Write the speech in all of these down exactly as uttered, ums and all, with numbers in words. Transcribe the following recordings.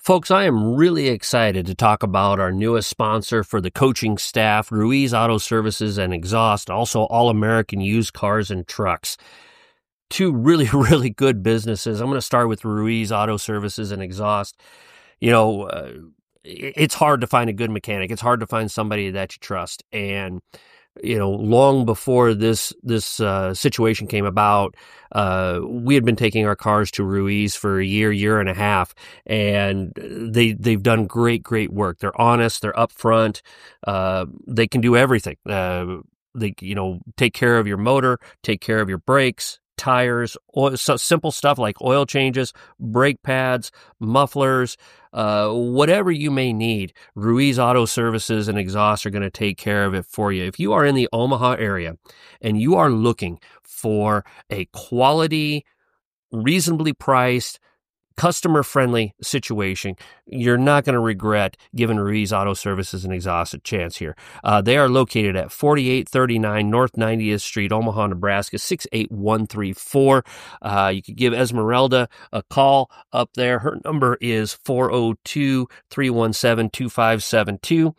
Folks, I am really excited to talk about our newest sponsor for the coaching staff, Ruiz Auto Services and Exhaust, also All-American Used Cars and Trucks. Two really, really good businesses. I'm going to start with Ruiz Auto Services and Exhaust. You know, uh, it's hard to find a good mechanic. It's hard to find somebody that you trust. And you know, long before this this uh, situation came about, uh, we had been taking our cars to Ruiz for a year, year and a half, and they they've done great, great work. They're honest, they're upfront, uh, they can do everything. Uh, they you know take care of your motor, take care of your brakes, tires, oil, so simple stuff like oil changes, brake pads, mufflers. Uh, whatever you may need, Ruiz Auto Services and Exhaust are going to take care of it for you. If you are in the Omaha area and you are looking for a quality, reasonably priced, customer-friendly situation, you're not going to regret giving Ruiz Auto Services and Exhaust a chance here. Uh, they are located at forty-eight thirty-nine North ninetieth Street, Omaha, Nebraska, six eight one three four. Uh, you could give Esmeralda a call up there. Her number is four oh two, three one seven, two five seven two.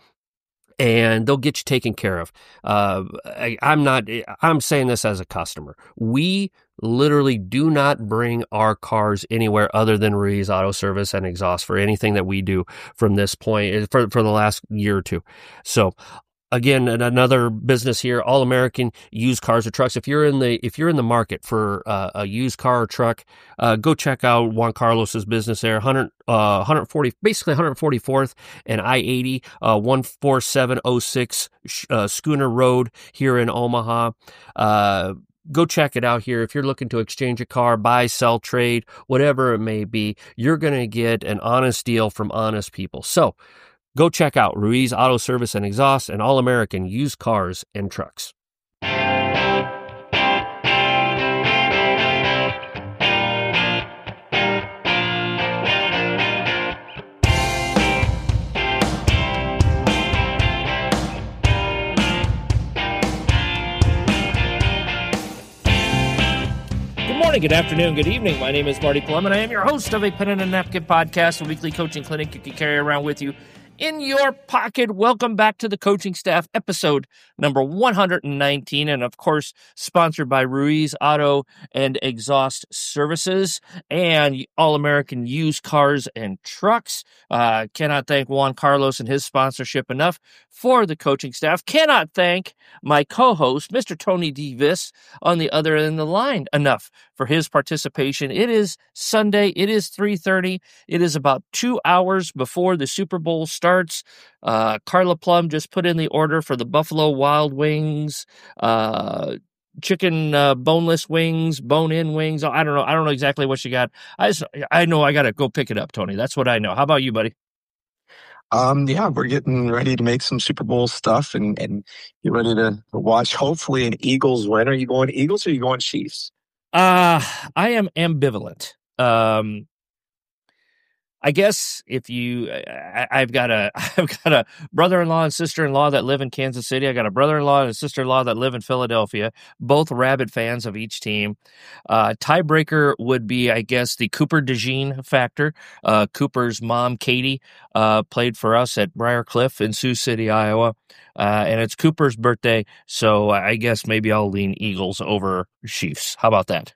And they'll get you taken care of. Uh, I, I'm not, I'm saying this as a customer. We literally do not bring our cars anywhere other than Ruiz Auto Service and Exhaust for anything that we do from this point, for, for the last year or two. So, again, another business here, All American Used Cars or Trucks. If you're in the if you're in the market for uh, a used car or truck, uh, go check out Juan Carlos's business there. one hundred, uh, one hundred forty, basically one forty-fourth and I eighty, uh, one four seven oh six uh, Schooner Road here in Omaha. Uh, Go check it out here. If you're looking to exchange a car, buy, sell, trade, whatever it may be, you're going to get an honest deal from honest people. So, go check out Ruiz Auto Service and Exhaust and All-American Used Cars and Trucks. Good morning, good afternoon, good evening. My name is Marty Plum, and I am your host of a Pen and a Napkin podcast, a weekly coaching clinic you can carry around with you in your pocket. Welcome back to the Coaching Staff, episode number one hundred nineteen, and of course, sponsored by Ruiz Auto and Exhaust Services and All-American Used Cars and Trucks. Uh, cannot thank Juan Carlos and his sponsorship enough for the Coaching Staff. Cannot thank my co-host, Mister Tony DeVis, on the other end of the line enough for his participation. It is Sunday. It is three thirty. It is about two hours before the Super Bowl starts. Uh, Carla Plum just put in the order for the Buffalo Wild Wings, uh, chicken uh, boneless wings, bone-in wings. I don't know. I don't know exactly what she got. I just, I know I got to go pick it up, Tony. That's what I know. How about you, buddy? Um, yeah, we're getting ready to make some Super Bowl stuff and, and get ready to watch, hopefully, an Eagles win. Are you going Eagles or are you going Chiefs? Uh, I am ambivalent. Um, I guess if you, I, I've got a, I've got a brother-in-law and sister-in-law that live in Kansas City. I got a brother-in-law and a sister-in-law that live in Philadelphia, both rabid fans of each team. Uh, tiebreaker would be, I guess, the Cooper DeJean factor. Uh, Cooper's mom, Katie, uh, played for us at Briar Cliff in Sioux City, Iowa. Uh, and it's Cooper's birthday, so I guess maybe I'll lean Eagles over Chiefs. How about that?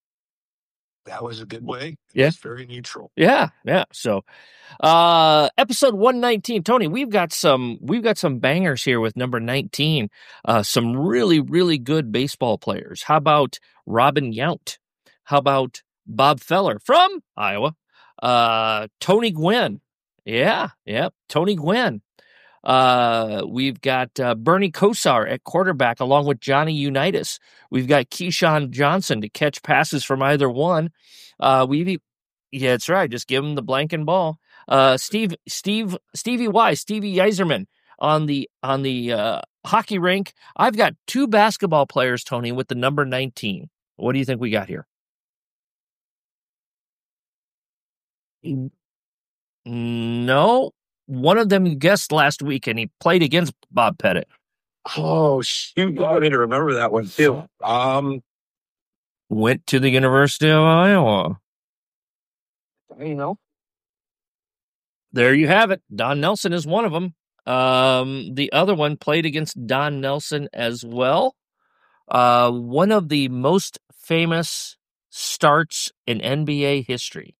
That was a good way. Yeah. It's very neutral. Yeah, yeah. So, uh, episode one nineteen, Tony, we've got some, we've got some bangers here with number nineteen. Uh, some really, really good baseball players. How about Robin Yount? How about Bob Feller from Iowa? Uh, Tony Gwynn. Yeah, yeah. Tony Gwynn. Uh, we've got uh, Bernie Kosar at quarterback along with Johnny Unitas. We've got Keyshawn Johnson to catch passes from either one. Uh, we've, yeah, that's right. Just give him the blanking ball. Uh, Steve, Steve, Stevie Y, Stevie Yzerman on the, on the, uh, hockey rink. I've got two basketball players, Tony, with the number nineteen. What do you think we got here? No. One of them guessed last week, and he played against Bob Pettit. Oh, shoot. I need to remember that one, too. Um, Went to the University of Iowa. You know, There you have it. Don Nelson is one of them. Um, the other one played against Don Nelson as well. Uh, one of the most famous starts in N B A history.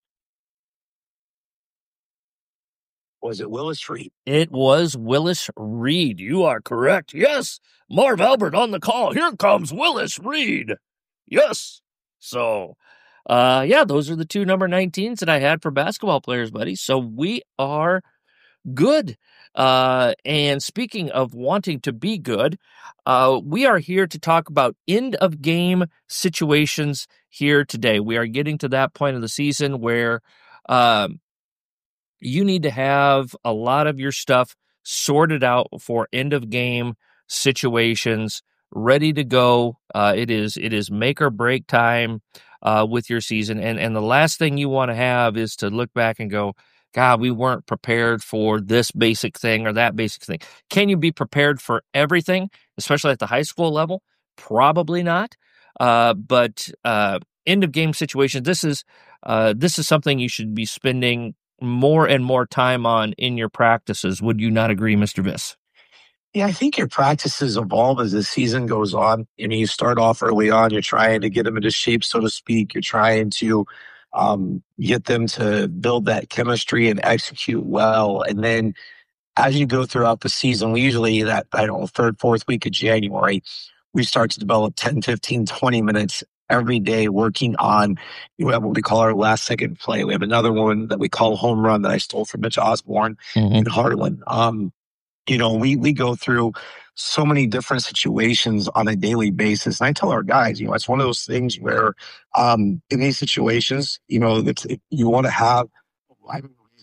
Was it Willis Reed? It was Willis Reed. You are correct. Yes. Marv Albert on the call. Here comes Willis Reed. Yes. So, uh, yeah, those are the two number nineteens that I had for basketball players, buddy. So we are good. Uh, and speaking of wanting to be good, uh, we are here to talk about end of game situations here today. We are getting to that point of the season where, um, you need to have a lot of your stuff sorted out for end of game situations, ready to go. Uh, it is it is make or break time uh, with your season, and and the last thing you want to have is to look back and go, God, we weren't prepared for this basic thing or that basic thing. Can you be prepared for everything, especially at the high school level? Probably not. Uh, but uh, end of game situations. This is uh, this is something you should be spending more and more time on in your practices. Would you not agree, Mister Viss? Yeah, I think your practices evolve as the season goes on. I mean, you start off early on, you're trying to get them into shape, so to speak. You're trying to um, get them to build that chemistry and execute well. And then as you go throughout the season, we usually that, I don't know, third, fourth week of January, we start to develop ten, fifteen, twenty minutes every day working on we have what we call our last second play. We have another one that we call home run that I stole from Mitch Osborne Mm-hmm. in Harlan. Um, you know, we we go through so many different situations on a daily basis. And I tell our guys, you know, it's one of those things where um, in these situations, you know, that you want to have a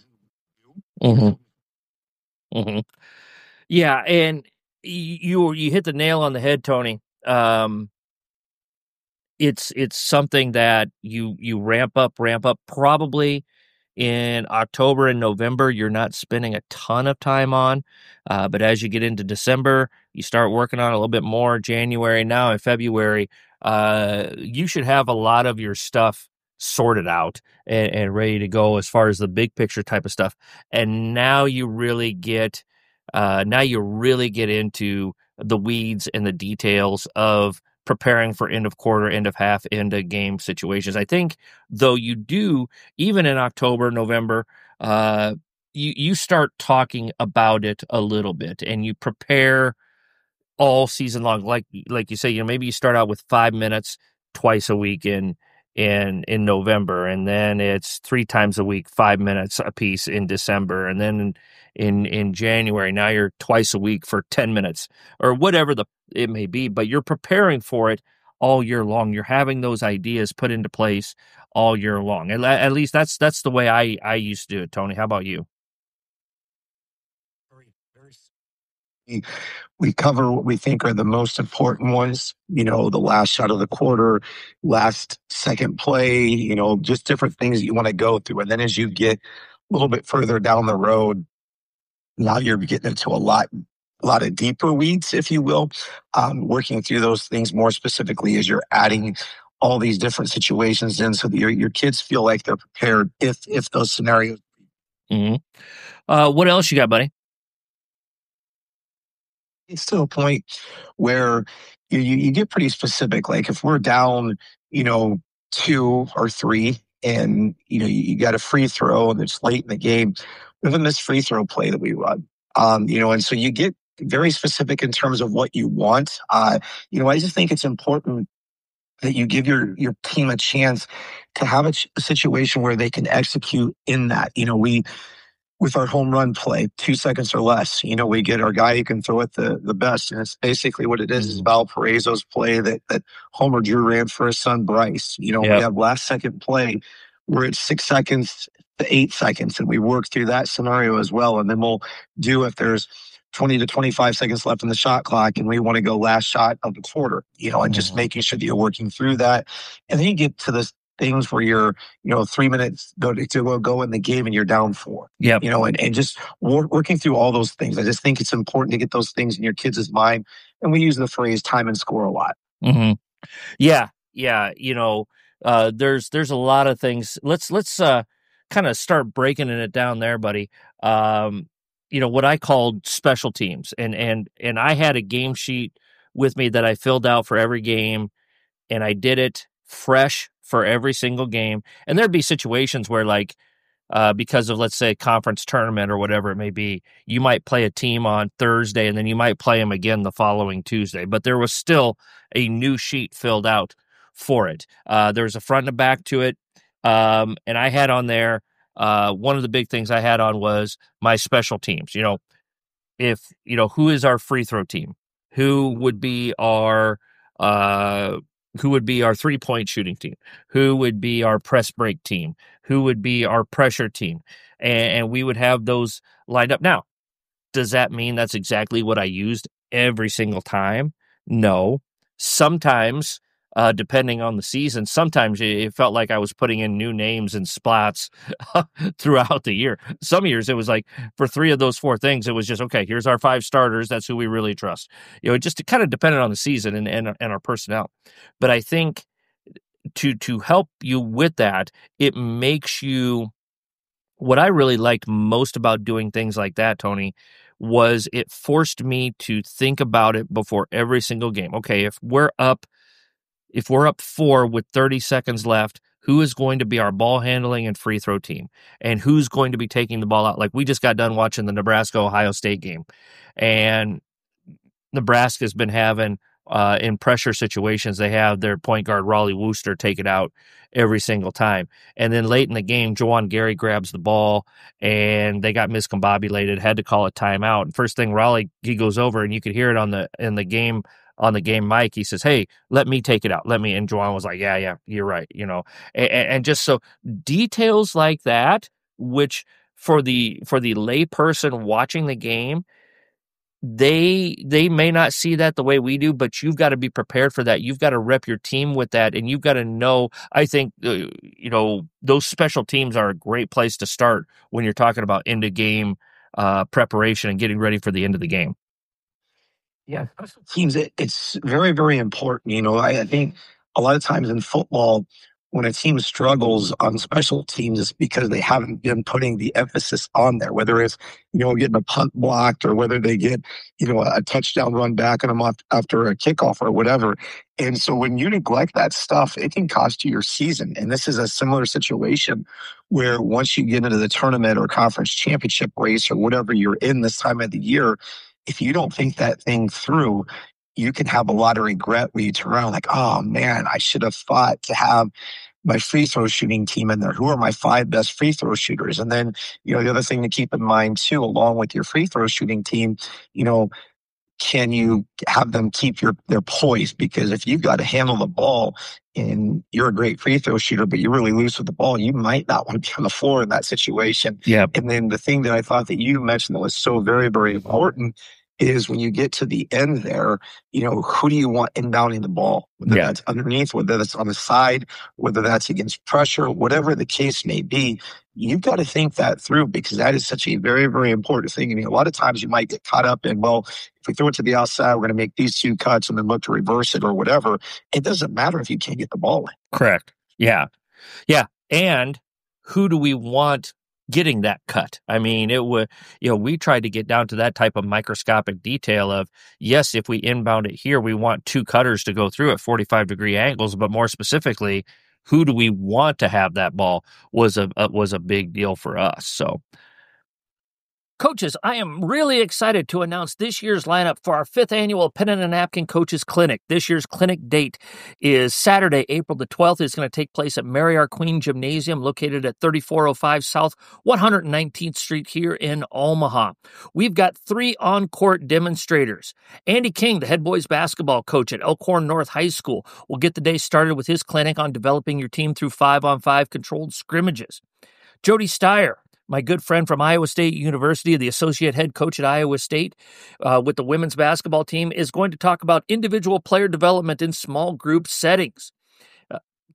Mm-hmm. Mm-hmm. Yeah, and you you hit the nail on the head, Tony. Um, it's it's something that you you ramp up, ramp up. Probably in October and November, you're not spending a ton of time on, uh, but as you get into December, you start working on it a little bit more. January, now in February, uh, you should have a lot of your stuff sorted out and, and ready to go as far as the big picture type of stuff. And now you really get, uh, now you really get into the weeds and the details of preparing for end of quarter, end of half, end of game situations. I think, though, you do, even in October, November, uh, you, you start talking about it a little bit and you prepare all season long. Like, like you say, you know, maybe you start out with five minutes twice a week in, in, in November, and then it's three times a week, five minutes a piece in December. And then in, in, in January, now you're twice a week for ten minutes or whatever the, it may be, but you're preparing for it all year long. You're having those ideas put into place all year long. At, at least that's, that's the way I, I used to do it. Tony, how about you? We cover what we think are the most important ones, you know, the last shot of the quarter, last second play, you know, just different things that you want to go through. And then as you get a little bit further down the road, now you're getting into a lot, a lot of deeper weeds, if you will, um, working through those things more specifically as you're adding all these different situations in so that your, your kids feel like they're prepared if, if those scenarios. Mm-hmm. Uh, what else you got, buddy? It's to a point where you, you, you get pretty specific. Like if we're down, you know, two or three and, you know, you, you got a free throw and it's late in the game, we have this free throw play that we run. Um, you know, and so you get very specific in terms of what you want. Uh, you know, I just think it's important that you give your, your team a chance to have a, ch- a situation where they can execute in that. You know, we, with our home run play, two seconds or less, you know, we get our guy who can throw it the, the best. And it's basically what it is, is Valparaiso's play that, that Homer Drew ran for his son, Bryce. You know, yep. We have last second play where it's six seconds to eight seconds. And we work through that scenario as well. And then we'll do if there's twenty to twenty-five seconds left in the shot clock and we want to go last shot of the quarter, you know, and just mm-hmm. making sure that you're working through that. And then you get to this things where you're, you know, three minutes go to, to go in the game and you're down four. Yeah. You know, and, and just wor- working through all those things. I just think it's important to get those things in your kids' mind. And we use the phrase time and score a lot. Mm-hmm. Yeah. Yeah. You know, uh, there's, there's a lot of things. Let's, let's, uh, kind of start breaking it down there, buddy, um, you know, what I called special teams. And, and, and I had a game sheet with me that I filled out for every game, and I did it fresh for every single game. And there'd be situations where, like, uh, because of, let's say, conference tournament or whatever it may be, you might play a team on Thursday and then you might play them again the following Tuesday. But there was still a new sheet filled out for it. Uh, there's a front and a back to it. Um, and I had on there, uh, one of the big things I had on was my special teams. You know, if, you know, who is our free throw team? Who would be our, uh, who would be our three-point shooting team? Who would be our press break team? Who would be our pressure team? And, and we would have those lined up. Now, does that mean that's exactly what I used every single time? No. Sometimes, uh, depending on the season, sometimes it felt like I was putting in new names and spots throughout the year. Some years it was like, for three of those four things, it was just, okay, here's our five starters. That's who we really trust. You know, it just kind of depended on the season and, and, and our personnel. But I think to, to help you with that, it makes you, what I really liked most about doing things like that, Tony, was it forced me to think about it before every single game. Okay, if we're up, if we're up four with thirty seconds left, who is going to be our ball handling and free throw team? And who's going to be taking the ball out? Like, we just got done watching the Nebraska-Ohio State game, and Nebraska's been having, uh, in pressure situations, they have their point guard, Raleigh Wooster, take it out every single time. And then late in the game, Juwan Gary grabs the ball, and they got miscombobulated, had to call a timeout. And first thing, Raleigh, he goes over, and you could hear it on the in the game on the game mic. He says, "Hey, let me take it out. Let me." And Juwan was like, "Yeah, yeah, you're right." You know, and, and just so details like that, which for the for the lay person watching the game, they they may not see that the way we do, but you've got to be prepared for that. You've got to rep your team with that, and you've got to know, I think, uh, you know, those special teams are a great place to start when you're talking about end of game uh, preparation and getting ready for the end of the game. Yeah, special teams, it, it's very, very important. You know, I, I think a lot of times in football, when a team struggles on special teams, it's because they haven't been putting the emphasis on there, whether it's, you know, getting a punt blocked or whether they get, you know, a touchdown run back on them after a kickoff or whatever. And so when you neglect that stuff, it can cost you your season. And this is a similar situation where once you get into the tournament or conference championship race or whatever you're in this time of the year, if you don't think that thing through, you can have a lot of regret when you turn around like, oh man, I should have fought to have my free throw shooting team in there. Who are my five best free throw shooters? And then, you know, the other thing to keep in mind too, along with your free throw shooting team, you know, can you have them keep your their poise? Because if you've got to handle the ball and you're a great free throw shooter, but you're really loose with the ball, you might not want to be on the floor in that situation. Yeah. And then the thing that I thought that you mentioned that was so very, very important is when you get to the end there, you know, who do you want inbounding the ball? Whether Yeah. that's underneath, whether that's on the side, whether that's against pressure, whatever the case may be, you've got to think that through because that is such a very, very important thing. I mean, a lot of times you might get caught up in, well, if we throw it to the outside, we're going to make these two cuts and then look to reverse it or whatever. It doesn't matter if you can't get the ball in. Correct. Yeah. Yeah. And who do we want getting that cut? I mean, it would, you know, we tried to get down to that type of microscopic detail of, yes, if we inbound it here, we want two cutters to go through at forty-five degree angles, but more specifically, who do we want to have that ball was a, a was a big deal for us. So, coaches, I am really excited to announce this year's lineup for our fifth annual Pen and a Napkin Coaches Clinic. This year's clinic date is Saturday, April the twelfth. It's going to take place at Mary R. Queen Gymnasium, located at thirty-four oh five South one hundred nineteenth Street here in Omaha. We've got three on-court demonstrators. Andy King, the head boys basketball coach at Elkhorn North High School, will get the day started with his clinic on developing your team through five-on-five controlled scrimmages. Jody Steyer, my good friend from Iowa State University, the associate head coach at Iowa State uh, with the women's basketball team, is going to talk about individual player development in small group settings. Uh,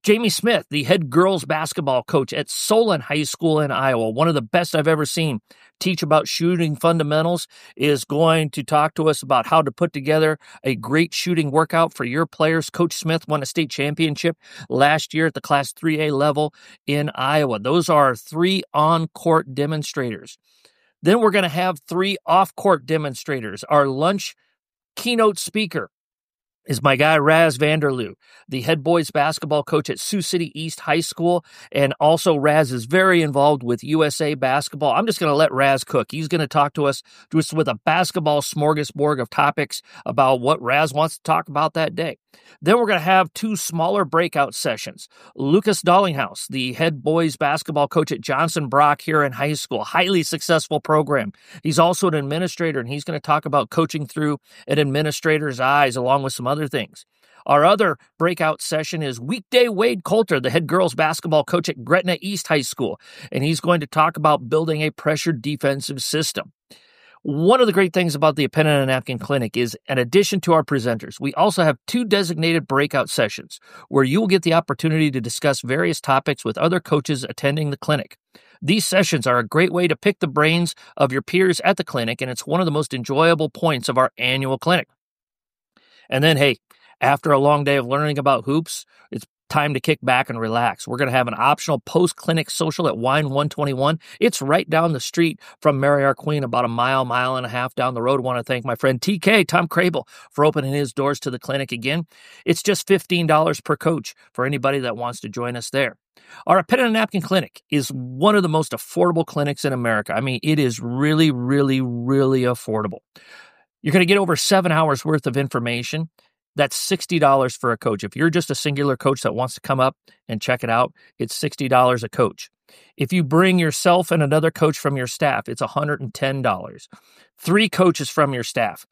Jamie Smith, the head girls basketball coach at Solon High School in Iowa, one of the best I've ever seen teach about shooting fundamentals, is going to talk to us about how to put together a great shooting workout for your players. Coach Smith won a state championship last year at the Class three A level in Iowa. Those are three on-court demonstrators. Then we're going to have three off-court demonstrators. Our lunch keynote speaker is my guy Raz Vanderloo, the head boys basketball coach at Sioux City East High School, and also Raz is very involved with U S A Basketball. I'm just going to let Raz cook. He's going to talk to us just with a basketball smorgasbord of topics about what Raz wants to talk about that day. Then we're going to have two smaller breakout sessions. Lucas Dollinghouse, the head boys basketball coach at Johnson Brock here in high school, highly successful program. He's also an administrator, and he's going to talk about coaching through an administrator's eyes, along with some other things. Our other breakout session is weekday Wade Coulter, the head girls basketball coach at Gretna East High School, and he's going to talk about building a pressured defensive system. One of the great things about the Pen and a Napkin Clinic is, in addition to our presenters, we also have two designated breakout sessions where you will get the opportunity to discuss various topics with other coaches attending the clinic. These sessions are a great way to pick the brains of your peers at the clinic, and it's one of the most enjoyable points of our annual clinic. And then, hey, after a long day of learning about hoops, it's time to kick back and relax. We're going to have an optional post-clinic social at Wine one twenty-one. It's right down the street from Mary Our Queen, about a mile, mile and a half down the road. I want to thank my friend T K, Tom Crable, for opening his doors to the clinic again. It's just fifteen dollars per coach for anybody that wants to join us there. Our Pen and a Napkin Clinic is one of the most affordable clinics in America. I mean, it is really, really, really affordable. You're going to get over seven hours worth of information. That's sixty dollars for a coach. If you're just a singular coach that wants to come up and check it out, it's sixty dollars a coach. If you bring yourself and another coach from your staff, it's one hundred ten dollars. Three coaches from your staff,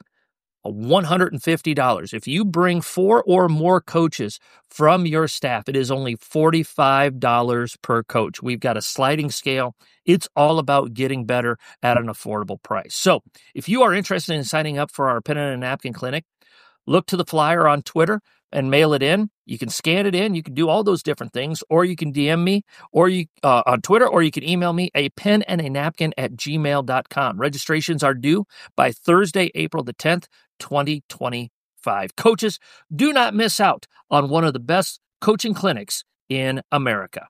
one hundred fifty dollars. If you bring four or more coaches from your staff, it is only forty-five dollars per coach. We've got a sliding scale. It's all about getting better at an affordable price. So if you are interested in signing up for our Pen and a Napkin Clinic, look to the flyer on Twitter and mail it in. You can scan it in. You can do all those different things, or you can D M me or you uh, on Twitter, or you can email me a pen and a napkin at gmail dot com. Registrations are due by Thursday, April the tenth, twenty twenty-five. Coaches, do not miss out on one of the best coaching clinics in America.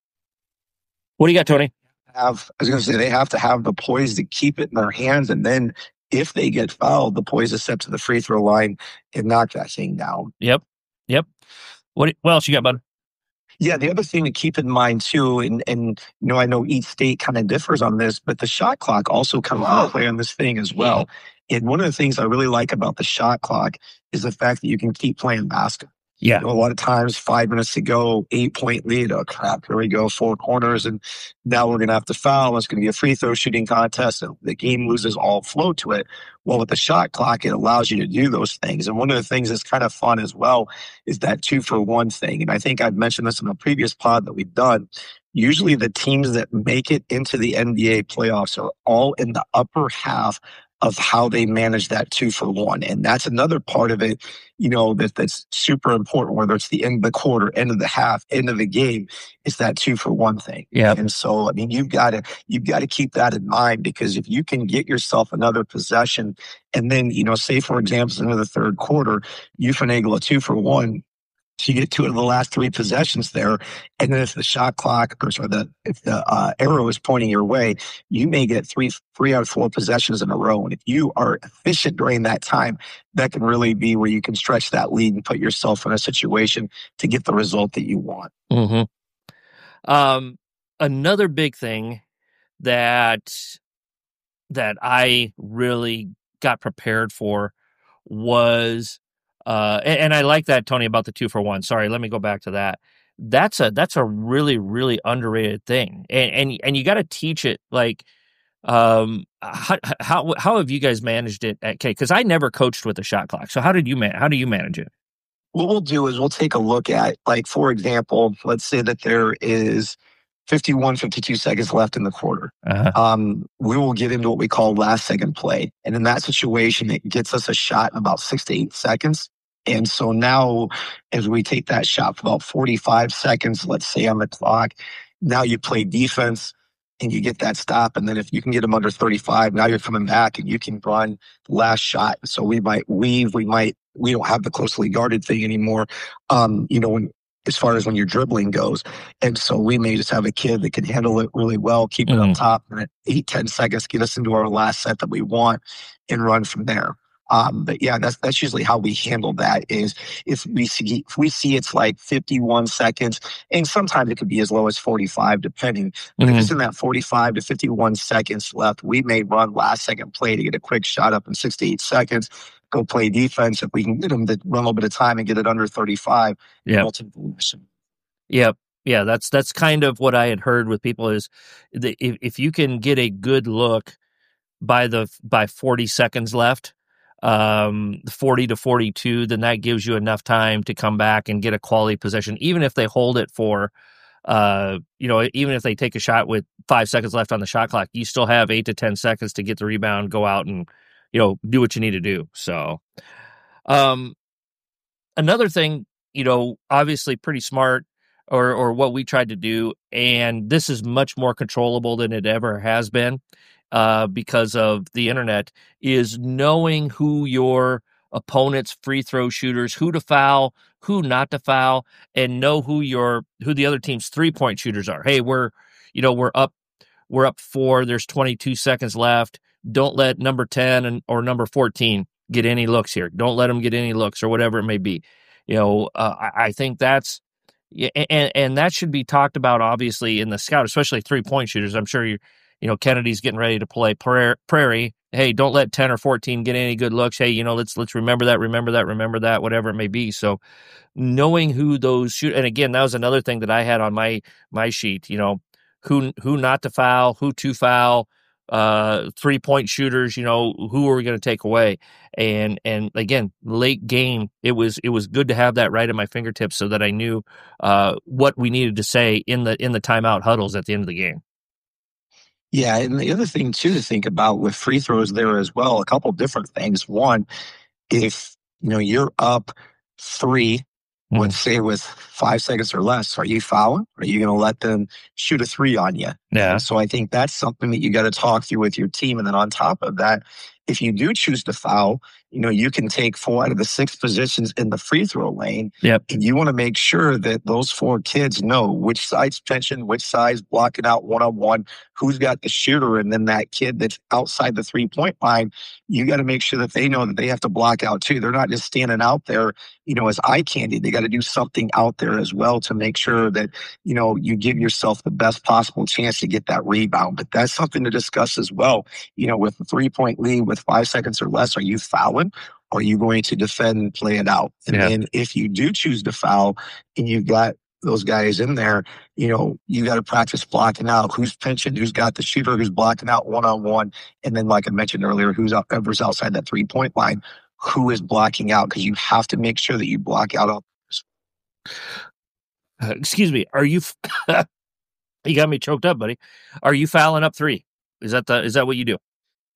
What do you got, Tony? Have, I was going to say, they have to have the poise to keep it in their hands, and then if they get fouled, the poise to step to the free throw line and knock that thing down. Yep. Yep. What, what else you got, bud? Yeah, the other thing to keep in mind too, and, and you know, I know each state kind of differs on this, but the shot clock also comes into play on this thing as well. And one of the things I really like about the shot clock is the fact that you can keep playing basketball. Yeah. You know, a lot of times, five minutes to go, eight-point lead. Oh, crap, here we go, four corners, and now we're going to have to foul. It's going to be a free throw shooting contest, and the game loses all flow to it. Well, with the shot clock, it allows you to do those things. And one of the things that's kind of fun as well is that two-for-one thing. And I think I've mentioned this in a previous pod that we've done. Usually the teams that make it into the N B A playoffs are all in the upper half of how they manage that two for one. And that's another part of it, you know, that, that's super important, whether it's the end of the quarter, end of the half, end of the game, it's that two for one thing. Yeah. And so, I mean, you've got to, you've got to keep that in mind, because if you can get yourself another possession and then, you know, say, for example, into the third quarter, you finagle a two for one, so you get two of the last three possessions there, and then if the shot clock, or sorry, the if the uh, arrow is pointing your way, you may get three, three out of four possessions in a row. And if you are efficient during that time, that can really be where you can stretch that lead and put yourself in a situation to get the result that you want. Mm-hmm. Um, another big thing that that I really got prepared for was. Uh, and, and I like that, Tony, about the two for one. Sorry, let me go back to that. That's a that's a really really underrated thing, and and and you got to teach it. Like, um, how how how have you guys managed it at K? Because I never coached with a shot clock. So how did you man? How do you manage it? What we'll do is we'll take a look at, like, for example, let's say that there is fifty-one, fifty-two seconds left in the quarter. Uh-huh. Um, we will get into what we call last second play, and in that situation, it gets us a shot in about six to eight seconds. And so now, as we take that shot for about forty-five seconds, let's say on the clock, now you play defense and you get that stop. And then if you can get them under thirty-five, now you're coming back and you can run the last shot. So we might weave, we might, we don't have the closely guarded thing anymore. Um, you know, when, as far as when your dribbling goes. And so we may just have a kid that can handle it really well, keep it Mhm. up top, and at eight, ten seconds, get us into our last set that we want and run from there. Um, but yeah, that's that's usually how we handle that. Is if we see if we see it's like fifty-one seconds, and sometimes it could be as low as forty-five, depending. But if Mhm. it's in that forty-five to fifty-one seconds left, we may run last second play to get a quick shot up in six to eight seconds. Go play defense if we can get them to run a little bit of time and get it under thirty-five. Yeah. Multiple. Yep. Yeah, that's that's kind of what I had heard with people is the, if if you can get a good look by the by forty seconds left, um, forty to forty-two, then that gives you enough time to come back and get a quality possession, even if they hold it for, uh, you know, even if they take a shot with five seconds left on the shot clock, you still have eight to ten seconds to get the rebound, go out and, you know, do what you need to do. So, um, another thing, you know, obviously pretty smart, or or what we tried to do, and this is much more controllable than it ever has been, uh, because of the internet, is knowing who your opponent's free throw shooters, who to foul, who not to foul, and know who your who the other team's three point shooters are. Hey, we're you know we're up we're up four. There's twenty-two seconds left. Don't let number ten and or number fourteen get any looks here. Don't let them get any looks or whatever it may be. You know, uh, I, I think that's yeah, and and that should be talked about obviously in the scout, especially three point shooters. I'm sure you you know Kennedy's getting ready to play Prairie. Prairie. Hey, don't let ten or fourteen get any good looks. Hey, you know, let's let's remember that, remember that, remember that, whatever it may be. So knowing who those shoot, and again, that was another thing that I had on my my sheet. You know, who who not to foul, who to foul, uh, three point shooters. You know, who are we going to take away? And and again, late game, it was it was good to have that right at my fingertips so that I knew uh, what we needed to say in the in the timeout huddles at the end of the game. Yeah, and the other thing too to think about with free throws there as well, a couple different things. One, if you know you're up three, Mm. let's say with five seconds or less, are you fouling? Or are you going to let them shoot a three on you? Yeah. And so I think that's something that you got to talk through with your team. And then on top of that, if you do choose to foul, you know, you can take four out of the six positions in the free throw lane. Yep. And you want to make sure that those four kids know which side's tension, which side's blocking out one-on-one, who's got the shooter, and then that kid that's outside the three-point line, you got to make sure that they know that they have to block out too. They're not just standing out there, you know, as eye candy. They got to do something out there as well to make sure that, you know, you give yourself the best possible chance to get that rebound. But that's something to discuss as well. You know, with the three-point lead with five seconds or less, are you fouling? Or are you going to defend and play it out? And Yeah. then if you do choose to foul and you've got those guys in there, you know, you got to practice blocking out who's pinching, who's got the shooter, who's blocking out one-on-one. And then, like I mentioned earlier, who's out, whoever's outside that three-point line, who is blocking out, because you have to make sure that you block out. All- Uh, excuse me. Are you? You got me choked up, buddy. Are you fouling up three? Is that the? Is that what you do?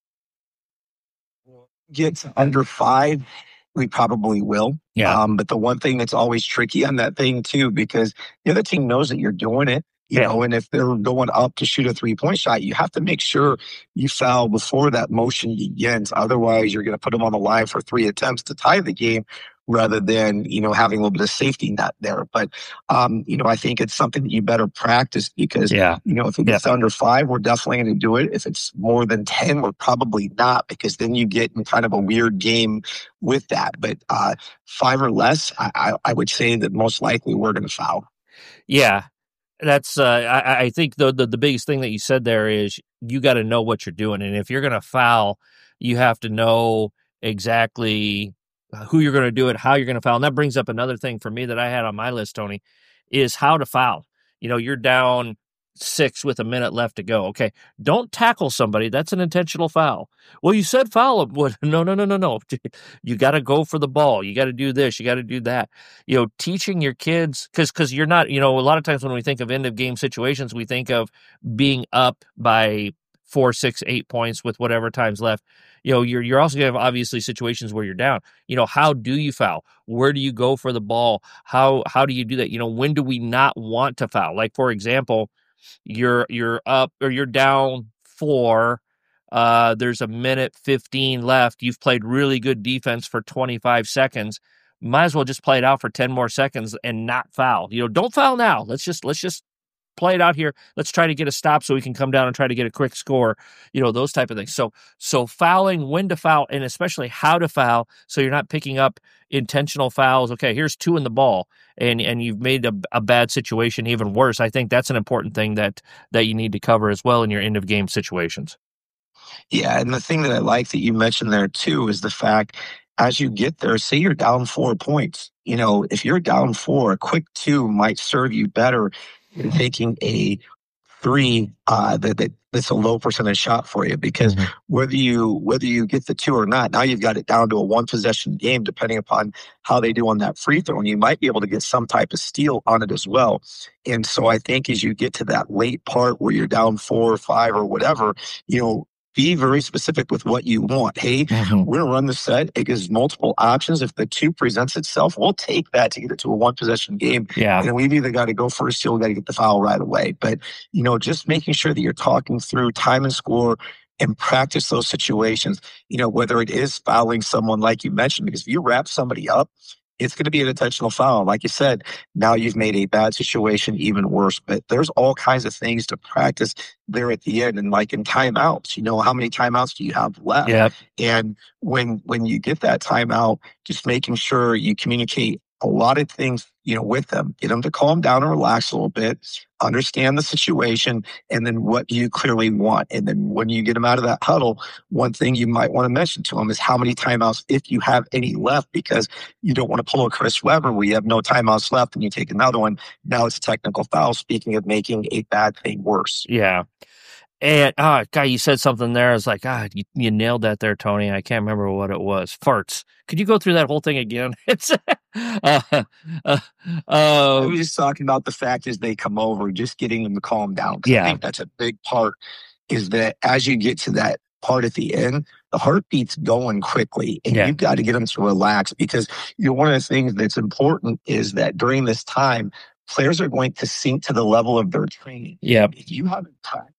Gets under five, we probably will. Yeah. Um, but the one thing that's always tricky on that thing too, because the other team knows that you're doing it, you Yeah. know, and if they're going up to shoot a three point shot, you have to make sure you foul before that motion begins. Otherwise, you're going to put them on the line for three attempts to tie the game rather than, you know, having a little bit of safety net there. But, um, you know, I think it's something that you better practice because, Yeah. you know, if it gets under five, we're definitely going to do it. If it's more than ten, we're probably not, because then you get in kind of a weird game with that. But uh, five or less, I, I, I would say that most likely we're going to foul. Yeah. That's. Uh, I, I think the, the the biggest thing that you said there is you got to know what you're doing, and if you're going to foul, you have to know exactly who you're going to do it, how you're going to foul. And that brings up another thing for me that I had on my list, Tony, is how to foul. You know, you're down six with a minute left to go. Okay, don't tackle somebody. That's an intentional foul. Well, you said foul. What? No, no, no, no, no. You got to go for the ball. You got to do this. You got to do that. You know, teaching your kids, because because you're not, you know, a lot of times when we think of end of game situations, we think of being up by four, six, eight points with whatever time's left. You know, you're you're also going to have obviously situations where you're down. You know, how do you foul? Where do you go for the ball? How how do you do that? You know, when do we not want to foul? Like, for example, you're you're up or you're down four. Uh, there's a minute fifteen left. You've played really good defense for twenty-five seconds. Might as well just play it out for ten more seconds and not foul. You know, don't foul now. Let's just let's just play it out here. Let's try to get a stop so we can come down and try to get a quick score, you know, those type of things. So, so fouling, when to foul, and especially how to foul, so you're not picking up intentional fouls. Okay, here's two in the ball, and and you've made a, a bad situation even worse. I think that's an important thing that that you need to cover as well in your end of game situations. Yeah, and the thing that I like that you mentioned there too is the fact as you get there, say you're down four points. You know, if you're down four, a quick two might serve you better than taking a three uh, that, that that's a low percentage shot for you, because mm-hmm. whether you whether you get the two or not, now you've got it down to a one possession game, depending upon how they do on that free throw, and you might be able to get some type of steal on it as well. And so I think as you get to that late part where you're down four or five or whatever, you know, be very specific with what you want. Hey, mm-hmm. we're going to run the set. It gives multiple options. If the two presents itself, we'll take that to get it to a one possession game. Yeah. And we've either got to go first or we got to get the foul right away. But, you know, just making sure that you're talking through time and score and practice those situations, you know, whether it is fouling someone like you mentioned, because if you wrap somebody up, it's going to be an intentional foul. Like you said, now you've made a bad situation even worse. But there's all kinds of things to practice there at the end. And like in timeouts, you know, how many timeouts do you have left? Yep. And when when you get that timeout, just making sure you communicate a lot of things, you know, with them, get them to calm down and relax a little bit, understand the situation, and then what you clearly want. And then when you get them out of that huddle, one thing you might want to mention to them is how many timeouts, if you have any left, because you don't want to pull a Chris Webber where you have no timeouts left and you take another one. Now it's a technical foul, speaking of making a bad thing worse. Yeah. And, ah, God, you said something there. I was like, ah, you, you nailed that there, Tony. I can't remember what it was. Farts. Could you go through that whole thing again? It's, uh, uh, uh, I was just talking about the fact as they come over, just getting them to calm down. Yeah. I think that's a big part, is that as you get to that part at the end, the heartbeat's going quickly, and yeah. you've got to get them to relax, because you know, one of the things that's important is that during this time, players are going to sink to the level of their training. Yeah. If you haven't practiced,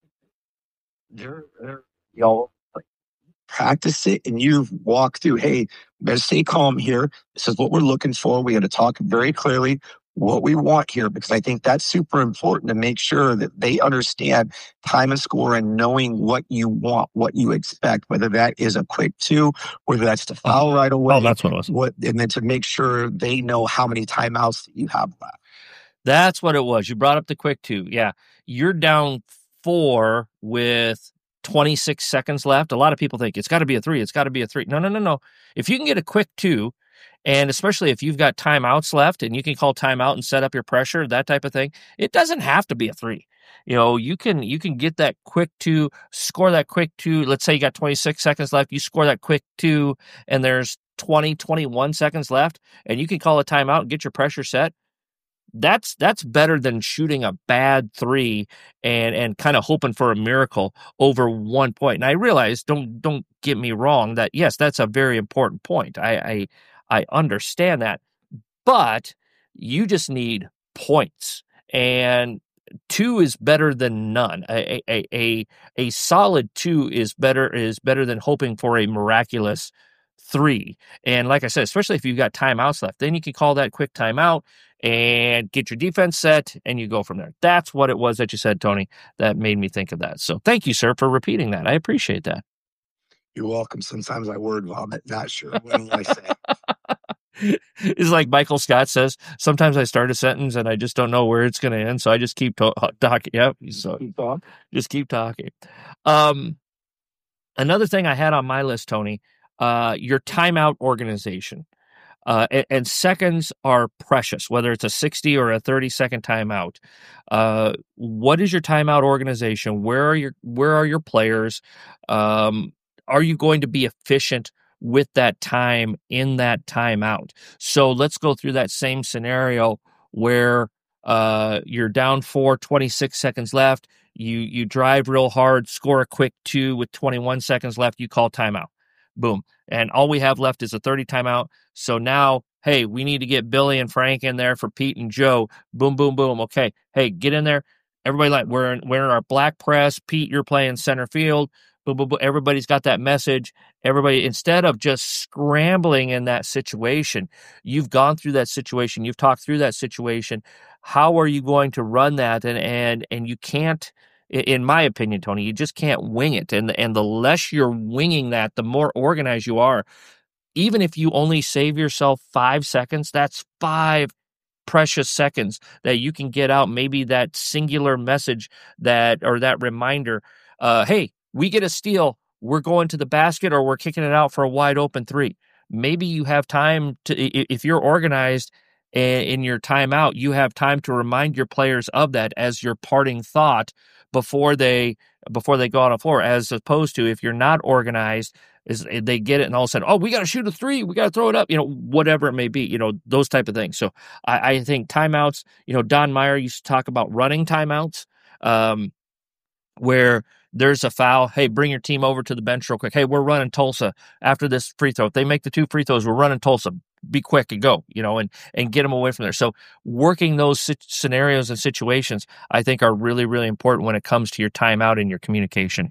they're, they're, you know, like, practice it, and you've walked through, hey, we got to stay calm here. This is what we're looking for. We got to talk very clearly what we want here, because I think that's super important to make sure that they understand time and score and knowing what you want, what you expect, whether that is a quick two, whether that's to foul right away. Oh, that's what it was. What, and then to make sure they know how many timeouts that you have left. That's what it was. You brought up the quick two. Yeah. You're down four with twenty-six seconds left. A lot of people think it's got to be a three. It's got to be a three. No, no, no, no. If you can get a quick two, and especially if you've got timeouts left and you can call timeout and set up your pressure, that type of thing, it doesn't have to be a three. You know, you can you can get that quick two, score that quick two. Let's say you got twenty-six seconds left. You score that quick two, and there's twenty, twenty-one seconds left, and you can call a timeout and get your pressure set. That's that's better than shooting a bad three and and kind of hoping for a miracle over one point. And I realize, don't don't get me wrong, that yes, that's a very important point. I I, I understand that, but you just need points, and two is better than none. A a a a solid two is better is better than hoping for a miraculous three. And like I said, especially if you've got timeouts left, then you can call that quick timeout and get your defense set, and you go from there. That's what it was that you said, Tony, that made me think of that. So thank you, sir, for repeating that. I appreciate that. You're welcome. Sometimes I word vomit. Not sure. What do I say? It's like Michael Scott says, sometimes I start a sentence and I just don't know where it's going to end, so I just keep to- talking. Yep. So keep talking. Just keep talking. Um, another thing I had on my list, Tony, uh, your timeout organization. Uh, and, and seconds are precious, whether it's a sixty or a thirty second timeout. Uh, what is your timeout organization? Where are your where are your players? Um, are you going to be efficient with that time in that timeout? So let's go through that same scenario where uh, you're down four, twenty-six seconds left. You you drive real hard, score a quick two with twenty-one seconds left. You call timeout. Boom. And all we have left is a thirty timeout. So now, hey, we need to get Billy and Frank in there for Pete and Joe. Boom, boom, boom. Okay. Hey, get in there. Everybody, like, we're in, we're in our black press. Pete, you're playing center field. Boom, boom, boom. Everybody's got that message. Everybody, instead of just scrambling in that situation, you've gone through that situation. You've talked through that situation. How are you going to run that? And and and you can't, in my opinion, Tony, you just can't wing it. And and the less you're winging that, the more organized you are. Even if you only save yourself five seconds, that's five precious seconds that you can get out. Maybe that singular message that, or that reminder, uh, hey, we get a steal, we're going to the basket, or we're kicking it out for a wide open three. Maybe you have time to, if you're organized in your timeout, you have time to remind your players of that as your parting thought before they before they go on the floor, as opposed to if you're not organized, is they get it and all of a sudden, oh, we got to shoot a three, we got to throw it up, you know, whatever it may be, you know, those type of things. So I, I think timeouts, you know, Don Meyer used to talk about running timeouts, um, where there's a foul. Hey, bring your team over to the bench real quick. Hey, we're running Tulsa after this free throw. If they make the two free throws, we're running Tulsa. Be quick and go, you know, and, and get them away from there. So working those scenarios and situations, I think, are really, really important when it comes to your timeout and your communication.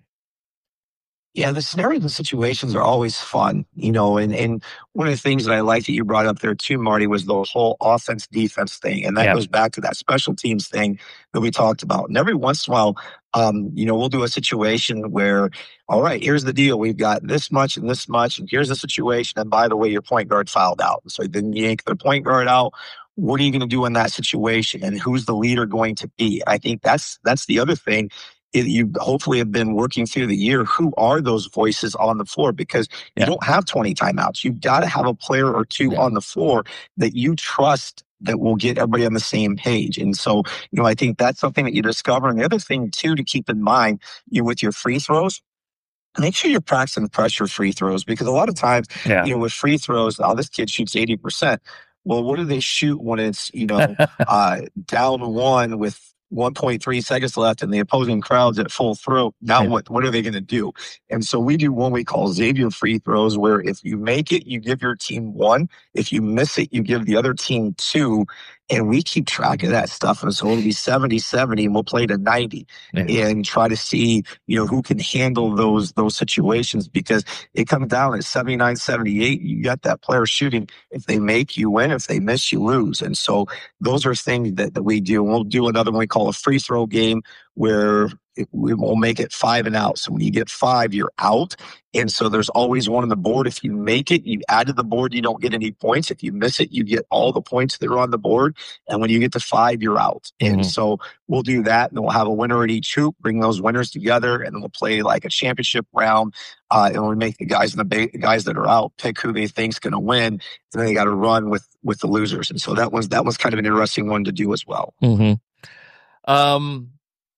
Yeah, the scenarios and situations are always fun, you know, and, and one of the things that I like that you brought up there too, Marty, was the whole offense defense thing. And that Yeah. goes back to that special teams thing that we talked about. And every once in a while, um, you know, we'll do a situation where, all right, here's the deal. We've got this much and this much, and here's the situation. And by the way, your point guard fouled out. So then you yank their point guard out. What are you going to do in that situation? And who's the leader going to be? I think that's that's the other thing. It, you hopefully have been working through the year. Who are those voices on the floor? Because Yeah. you don't have twenty timeouts. You've got to have a player or two Yeah. on the floor that you trust that will get everybody on the same page. And so, you know, I think that's something that you discover. And the other thing too to keep in mind, you with your free throws, make sure you're practicing pressure free throws, because a lot of times, Yeah. you know, with free throws, oh, this kid shoots eighty percent. Well, what do they shoot when it's, you know, uh, down one with one point three seconds left and the opposing crowd's at full throat? Now Yeah. what, what are they going to do? And so we do one we call Xavier free throws, where if you make it, you give your team one. If you miss it, you give the other team two. And we keep track of that stuff. And so it'll be seventy seventy, and we'll play to ninety Yeah. and try to see, you know, who can handle those those situations, because it comes down at seventy-nine seventy-eight. You got that player shooting. If they make, you win. If they miss, you lose. And so those are things that, that we do. And we'll do another one we call a free throw game, where it, we will make it five and out. So when you get five, you're out. And so there's always one on the board. If you make it, you add to the board, you don't get any points. If you miss it, you get all the points that are on the board. And when you get to five, you're out. Mhm. And so we'll do that, and we'll have a winner at each hoop, bring those winners together, and then we'll play like a championship round. Uh, and we make the guys in the ba- guys that are out pick who they think's going to win. And then they got to run with with the losers. And so that was that was kind of an interesting one to do as well. Mm-hmm. Um.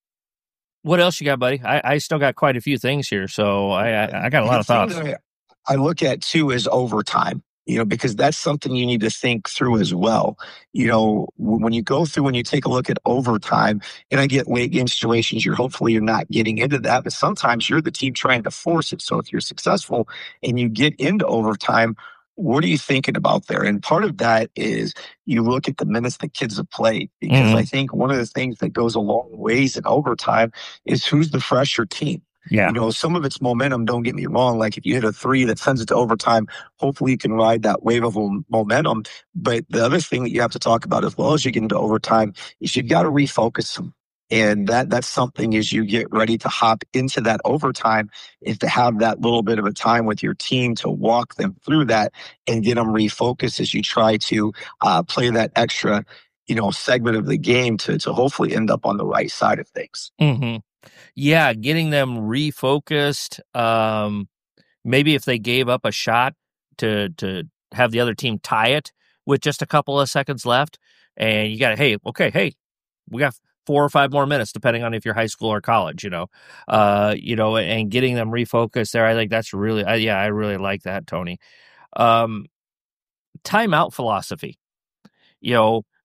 What else you got, buddy? I, I still got quite a few things here, so I I, I got a lot of The thing thoughts. that I, I look at too is overtime, you know, because that's something you need to think through as well. You know, w- when you go through and you take a look at overtime, and I get late game situations, you're hopefully you're not getting into that, but sometimes you're the team trying to force it. So if you're successful and you get into overtime, what are you thinking about there? And part of that is you look at the minutes the kids have played, because Mhm. I think one of the things that goes a long ways in overtime is who's the fresher team. Yeah. You know, some of it's momentum, don't get me wrong. Like if you hit a three that sends it to overtime, hopefully you can ride that wave of mom- momentum. But the other thing that you have to talk about as well as you get into overtime is you've got to refocus them. And that that's something as you get ready to hop into that overtime, is to have that little bit of a time with your team to walk them through that and get them refocused as you try to uh, play that extra, you know, segment of the game to to hopefully end up on the right side of things. Mm-hmm. Yeah, getting them refocused. Um, maybe if they gave up a shot to to have the other team tie it with just a couple of seconds left, and you got to, hey, okay, hey, we got four or five more minutes, depending on if you're high school or college, you know, uh, you know, and getting them refocused there. I think that's really, uh, yeah, I really like that, Tony. Um, timeout philosophy. You know,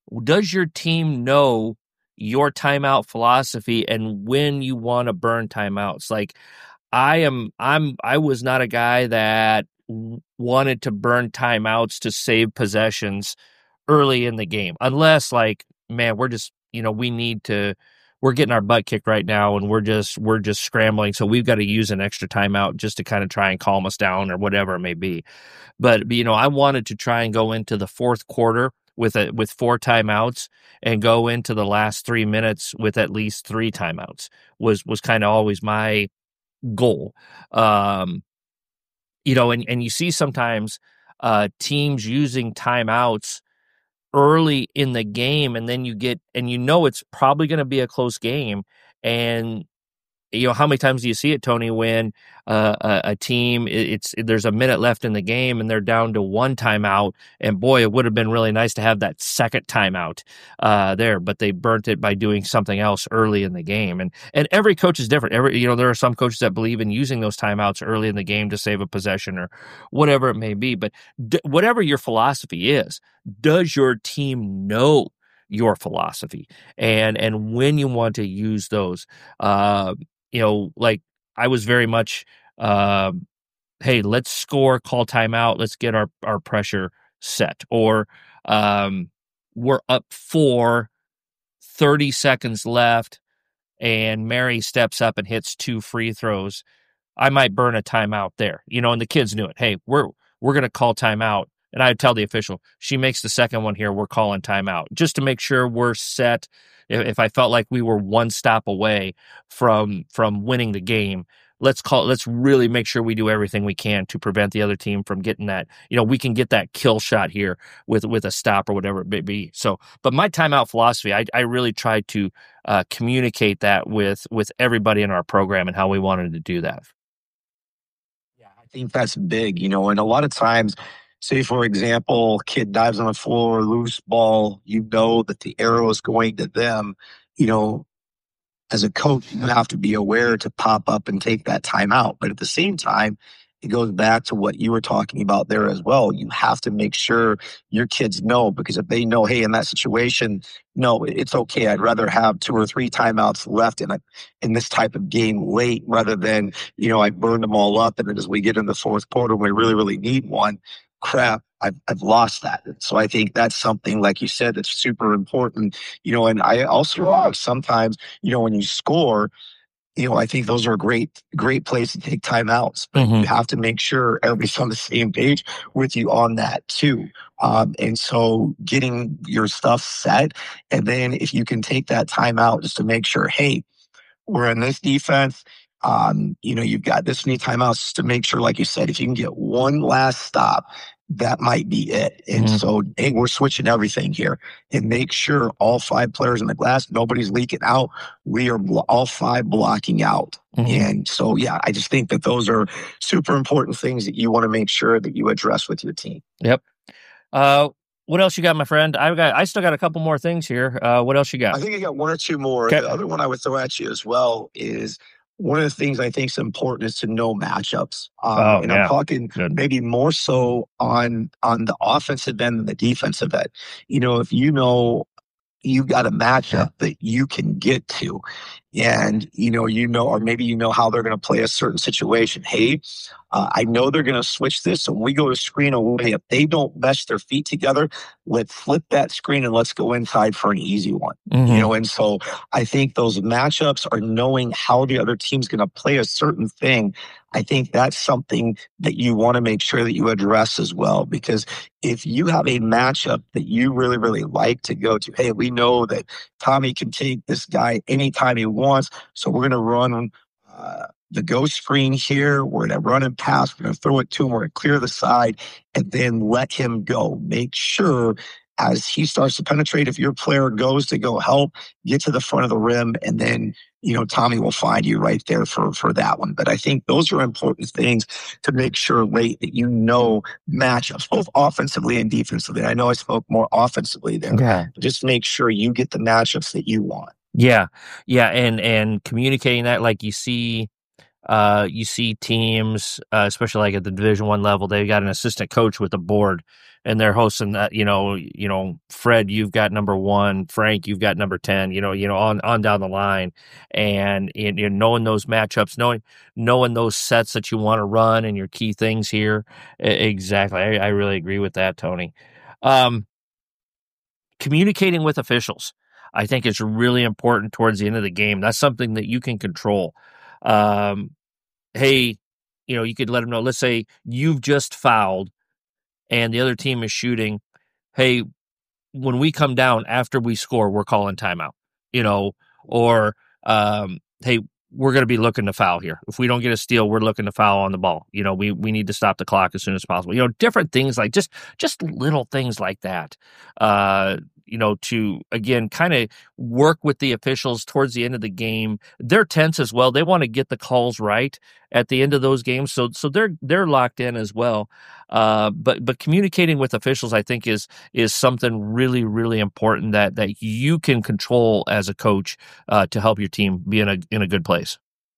Does your team know your timeout philosophy and when you want to burn timeouts? Like, I am, I'm, I was not a guy that w- wanted to burn timeouts to save possessions early in the game, unless, like, man, we're just, you know, we need to, we're getting our butt kicked right now, and we're just, we're just scrambling, so we've got to use an extra timeout just to kind of try and calm us down or whatever it may be. But, you know, I wanted to try and go into the fourth quarter with a, with four timeouts and go into the last three minutes with at least three timeouts was, was kind of always my goal. Um, you know, and, and you see sometimes uh, teams using timeouts early in the game, and then you get, and you know it's probably going to be a close game. And you know, how many times do you see it, Tony, when uh, a, a team, it's there's a minute left in the game and they're down to one timeout, and boy, it would have been really nice to have that second timeout uh, there, but they burnt it by doing something else early in the game. And and every coach is different. Every you know, there are some coaches that believe in using those timeouts early in the game to save a possession or whatever it may be. But d- whatever your philosophy is, does your team know your philosophy and and when you want to use those? Uh, You know, like I was very much, uh, hey, let's score, call timeout, let's get our, our pressure set. Or um, we're up four, thirty seconds left, and Mary steps up and hits two free throws. I might burn a timeout there, you know, and the kids knew it. Hey, we're we're going to call timeout. And I'd tell the official, she makes the second one here, we're calling timeout, just to make sure we're set. If, if I felt like we were one stop away from from winning the game, let's call. Let's really make sure we do everything we can to prevent the other team from getting that. You know, we can get that kill shot here with with a stop or whatever it may be. So, but my timeout philosophy, I, I really tried to uh, communicate that with with everybody in our program and how we wanted to do that. Yeah, I think that's big, you know, and a lot of times, say, for example, kid dives on the floor, loose ball, you know that the arrow is going to them. You know, as a coach, you have to be aware to pop up and take that time out. But at the same time, it goes back to what you were talking about there as well. You have to make sure your kids know, because if they know, hey, in that situation, no, it's okay. I'd rather have two or three timeouts left in a, in this type of game late rather than, you know, I burned them all up. And then as we get in the fourth quarter, we really, really need one. Crap, I've, I've lost that. So I think that's something, like you said, that's super important, you know, and I also like sometimes, you know, when you score, you know, I think those are a great, great place to take timeouts, but Mm-hmm. you have to make sure everybody's on the same page with you on that too. Um, and so getting your stuff set, and then if you can take that timeout just to make sure, hey, we're in this defense. Um, you know, you've got this many timeouts just to make sure, like you said, if you can get one last stop, that might be it. And Mhm. so, hey, we're switching everything here and make sure all five players in the glass, nobody's leaking out. We are blo- all five blocking out. Mhm. And so, yeah, I just think that those are super important things that you want to make sure that you address with your team. Yep. Uh, what else you got, my friend? I've got, I still got a couple more things here. Uh, what else you got? I think I got one or two more. Okay. The other one I would throw at you as well is one of the things I think is important is to know matchups. Um, Oh, and yeah. I'm talking Good. maybe more so on on the offensive end than the defensive end. You know, if you know you've got a matchup that you can get to, and you know, you know, or maybe you know how they're going to play a certain situation. Hey, uh, I know they're going to switch this. So when we go to screen away, if they don't mesh their feet together, let's flip that screen and let's go inside for an easy one. Mhm. You know, and so I think those matchups are knowing how the other team's going to play a certain thing. I think that's something that you want to make sure that you address as well, because if you have a matchup that you really, really like to go to, hey, we know that Tommy can take this guy anytime he wants, so we're going to run uh, the go screen here. We're going to run him past. We're going to throw it to him. We're going to clear the side and then let him go. Make sure as he starts to penetrate, if your player goes to go help, get to the front of the rim, and then, you know, Tommy will find you right there for, for that one. But I think those are important things to make sure late that you know matchups, both offensively and defensively. I know I spoke more offensively there. Yeah. But just make sure you get the matchups that you want. Yeah. Yeah. And, and communicating that, like you see, uh, you see teams, uh, especially like at the Division One level, they've got an assistant coach with a board, and they're hosting that. You know, you know, Fred, you've got number one. Frank, you've got number ten. You know, you know, on on down the line, and and you know, knowing those matchups, knowing knowing those sets that you want to run and your key things here. Exactly, I, I really agree with that, Tony. Um, communicating with officials, I think, is really important towards the end of the game. That's something that you can control. Um, hey, you know, you could let them know, let's say you've just fouled and the other team is shooting. Hey, when we come down after we score, we're calling timeout, you know, or, um, hey, we're going to be looking to foul here. If we don't get a steal, we're looking to foul on the ball. You know, we, we need to stop the clock as soon as possible. You know, different things like just, just little things like that. Uh, you know, to, again, kind of work with the officials towards the end of the game. They're tense as well. They want to get the calls right at the end of those games. So, so they're, they're locked in as well. Uh, but, but communicating with officials, I think is, is something really, really important that, that you can control as a coach, uh, to help your team be in a, in a good place.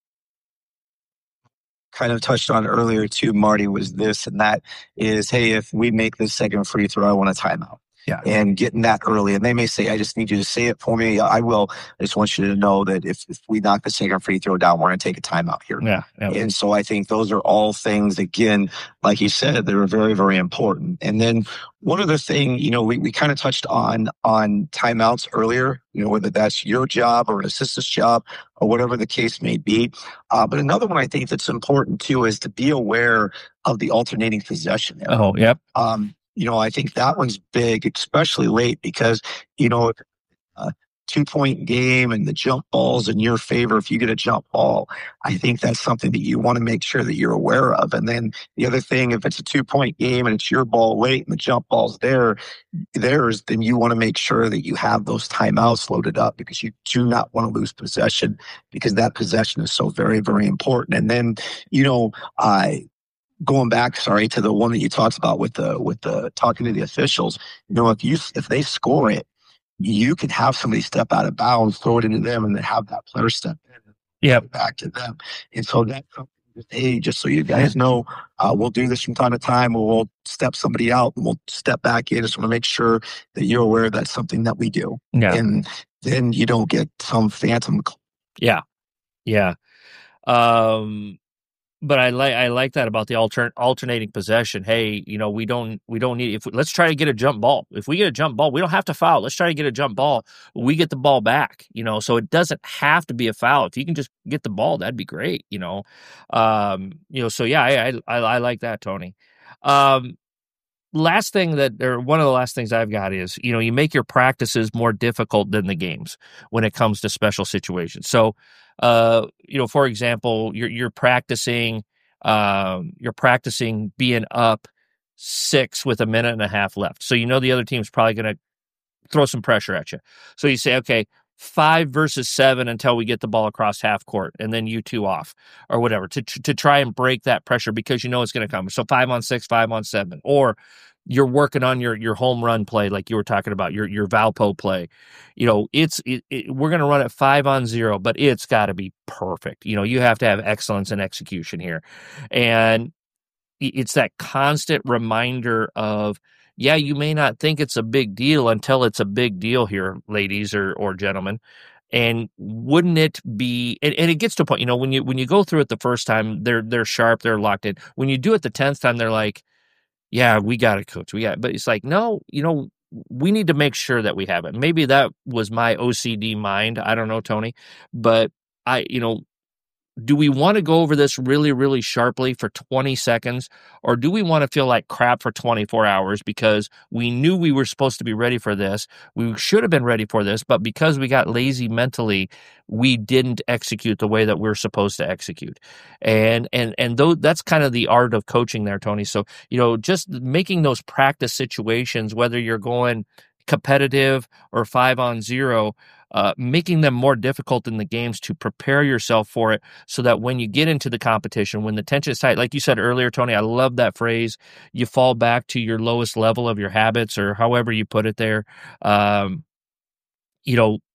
Kind of touched on earlier too, Marty, was this, and that is, hey, if we make this second free throw, I want a timeout. Yeah. And getting that early. And they may say, I just need you to say it for me. I will. I just want you to know that if, if we knock the second free throw down, we're going to take a timeout here. Yeah, yeah. And so I think those are all things, again, like you said, they're very, very important. And then one other thing, you know, we, we kind of touched on, on timeouts earlier, you know, whether that's your job or an assistant's job or whatever the case may be. Uh, but another one I think that's important too is to be aware of the alternating possession. Oh, yep. Um, You know, I think that one's big, especially late, because, you know, a two-point game and the jump ball's in your favor. If you get a jump ball, I think that's something that you want to make sure that you're aware of. And then the other thing, if it's a two-point game and it's your ball late and the jump ball's there, theirs, then you want to make sure that you have those timeouts loaded up, because you do not want to lose possession, because that possession is so very, very important. And then, you know, I, going back, sorry, to the one that you talked about with the with the talking to the officials, you know, if you if they score it, you can have somebody step out of bounds, throw it into them, and then have that player step in, yeah, back to them. And so that's something. Hey, just so you guys know, uh, we'll do this from time to time. We'll, we'll step somebody out and we'll step back in. Just want to make sure that you're aware that's something that we do. Yeah. And then you don't get some phantom. Yeah, yeah. Um. But I like I like that about the altern- alternating possession. Hey, you know, we don't we don't need if we, let's try to get a jump ball. If we get a jump ball, we don't have to foul. Let's try to get a jump ball. We get the ball back. You know, so it doesn't have to be a foul. If you can just get the ball, that'd be great. You know, um, you know. So yeah, I I, I like that, Tony. Um, last thing that, or one of the last things I've got is, you know, you make your practices more difficult than the games when it comes to special situations. So, uh, you know, for example, you're you're practicing, um, you're practicing being up six with a minute and a half left. So you know the other team's probably going to throw some pressure at you. So you say, okay, five versus seven until we get the ball across half court, and then you two off or whatever to to try and break that pressure, because you know it's going to come. So five on six, five on seven, or you're working on your your home run play like you were talking about, your your Valpo play. You know, it's it, it, we're going to run it five on zero, but it's got to be perfect. You know, you have to have excellence in execution here, and it's that constant reminder of, yeah, you may not think it's a big deal until it's a big deal here, ladies or or gentlemen. And wouldn't it be, and, and it gets to a point, you know, when you when you go through it the first time, they're they're sharp, they're locked in. When you do it the tenth time, they're like, yeah, we got it, coach. We got it. But it's like, no, you know, we need to make sure that we have it. Maybe that was my O C D mind. I don't know, Tony. But I, you know, do we want to go over this really, really sharply for twenty seconds, or do we want to feel like crap for twenty-four hours because we knew we were supposed to be ready for this? We should have been ready for this, but because we got lazy mentally, we didn't execute the way that we're supposed to execute. And and and though that's kind of the art of coaching there, Tony. So, you know, just making those practice situations, whether you're going competitive or five on zero, uh, making them more difficult in the games to prepare yourself for it, so that when you get into the competition, when the tension is tight, like you said earlier, Tony, I love that phrase, you fall back to your lowest level of your habits, or however you put it there. Um, you know,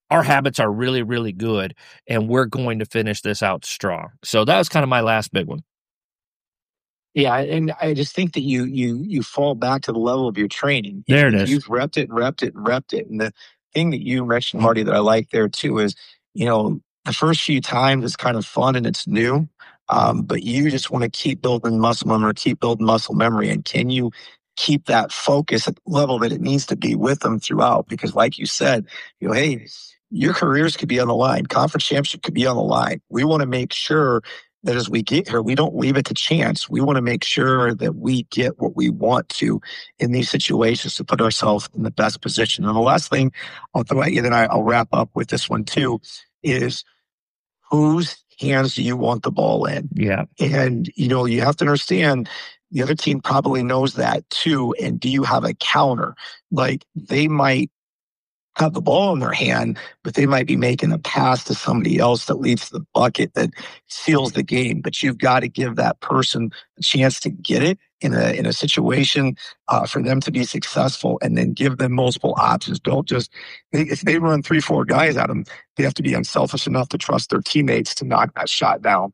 our habits are really, really good, and we're going to finish this out strong. So that was kind of my last big one. Yeah, and I just think that you you you fall back to the level of your training. There it If is. you've repped it and repped it and repped it. And the thing that you mentioned, Marty, that I like there too is, you know, the first few times it's kind of fun and it's new, um, but you just want to keep building muscle memory, keep building muscle memory. And can you keep that focus at the level that it needs to be with them throughout? Because like you said, you know, hey, your careers could be on the line. Conference championship could be on the line. We want to make sure that as we get here, we don't leave it to chance. We want to make sure that we get what we want to in these situations to put ourselves in the best position. And the last thing I'll throw at you, then I, I'll wrap up with this one too, is whose hands do you want the ball in? Yeah. And, you know, you have to understand the other team probably knows that too. And do you have a counter? Like they might have the ball in their hand, but they might be making a pass to somebody else that leads to the bucket that seals the game. But you've got to give that person a chance to get it in a in a situation uh, for them to be successful, and then give them multiple options. Don't just if they run three, four guys at them, they have to be unselfish enough to trust their teammates to knock that shot down.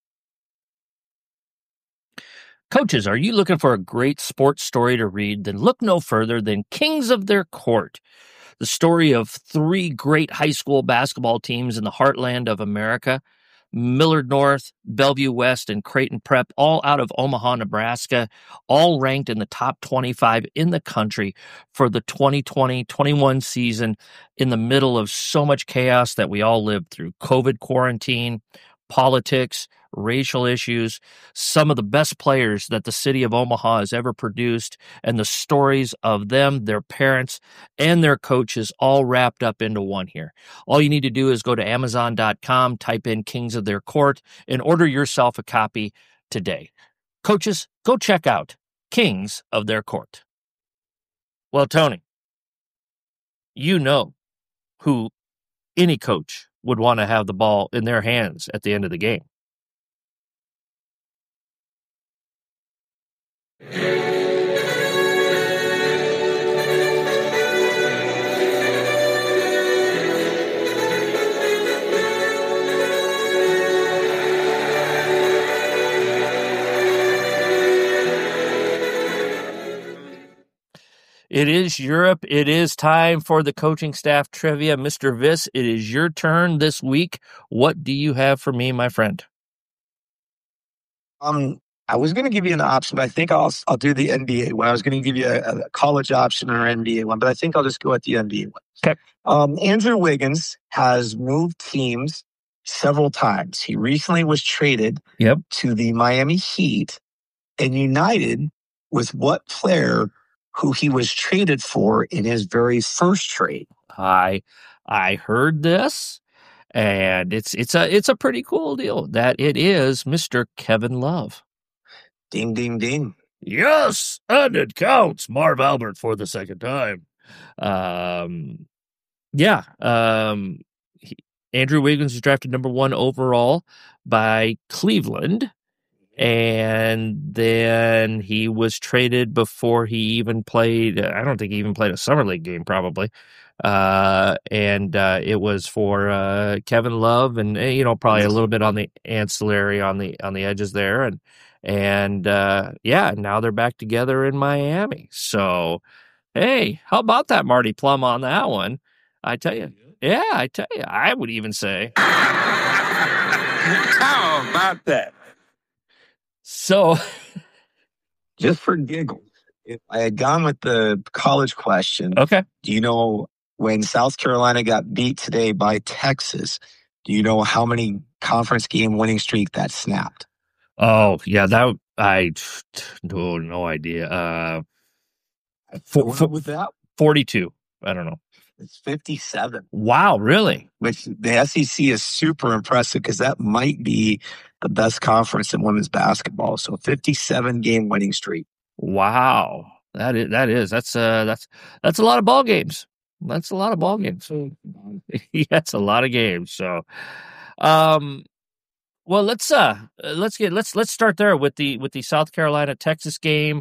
Coaches, are you looking for a great sports story to read? Then look no further than Kings of Their Court. The story of three great high school basketball teams in the heartland of America, Millard North, Bellevue West, and Creighton Prep, all out of Omaha, Nebraska, all ranked in the top twenty-five in the country for the twenty twenty twenty-one season in the middle of so much chaos that we all lived through. COVID quarantine, politics, racial issues, some of the best players that the city of Omaha has ever produced, and the stories of them, their parents, and their coaches all wrapped up into one here. All you need to do is go to amazon dot com, type in Kings of Their Court, and order yourself a copy today. Coaches, go check out Kings of Their Court. Well, Tony, you know who any coach would want to have the ball in their hands at the end of the game. It is Europe. It is time for the coaching staff trivia. Mister Viss, it is your turn this week. What do you have for me, my friend? Um, I was going to give you an option, but I think I'll I'll do the N B A one. I was going to give you a, a college option or an N B A one, but I think I'll just go with the N B A one. Okay. Um, Andrew Wiggins has moved teams several times. He recently was traded Yep. to the Miami Heat and united with what player who he was traded for in his very first trade? I I heard this, and it's it's a it's a pretty cool deal that it is Mister Kevin Love. Ding, ding, ding. Yes, and it counts. Marv Albert for the second time. Um, yeah. Um, he, Andrew Wiggins was drafted number one overall by Cleveland. And then he was traded before he even played. I don't think he even played a summer league game, probably. Uh, and uh, it was for uh, Kevin Love, and you know, probably a little bit on the ancillary on the on the edges there, and and uh, yeah, now they're back together in Miami. So, hey, how about that, Marty Plum, on that one? I tell you, yeah, I tell you, I would even say, how about that? So, just for giggles, if I had gone with the college question, okay. Do you know when South Carolina got beat today by Texas? Do you know how many conference game winning streak that snapped? Oh yeah, that I no no idea. Uh, for, for, with that, forty-two. I don't know. It's fifty-seven. Wow, really? Which the S E C is super impressive because that might be the best conference in women's basketball. So fifty-seven game winning streak. Wow, that is that is that's uh that's that's a lot of ball games. That's a lot of ball games. That's a lot of games. So, um, well, let's uh let's get let's let's start there with the with the South Carolina Texas game.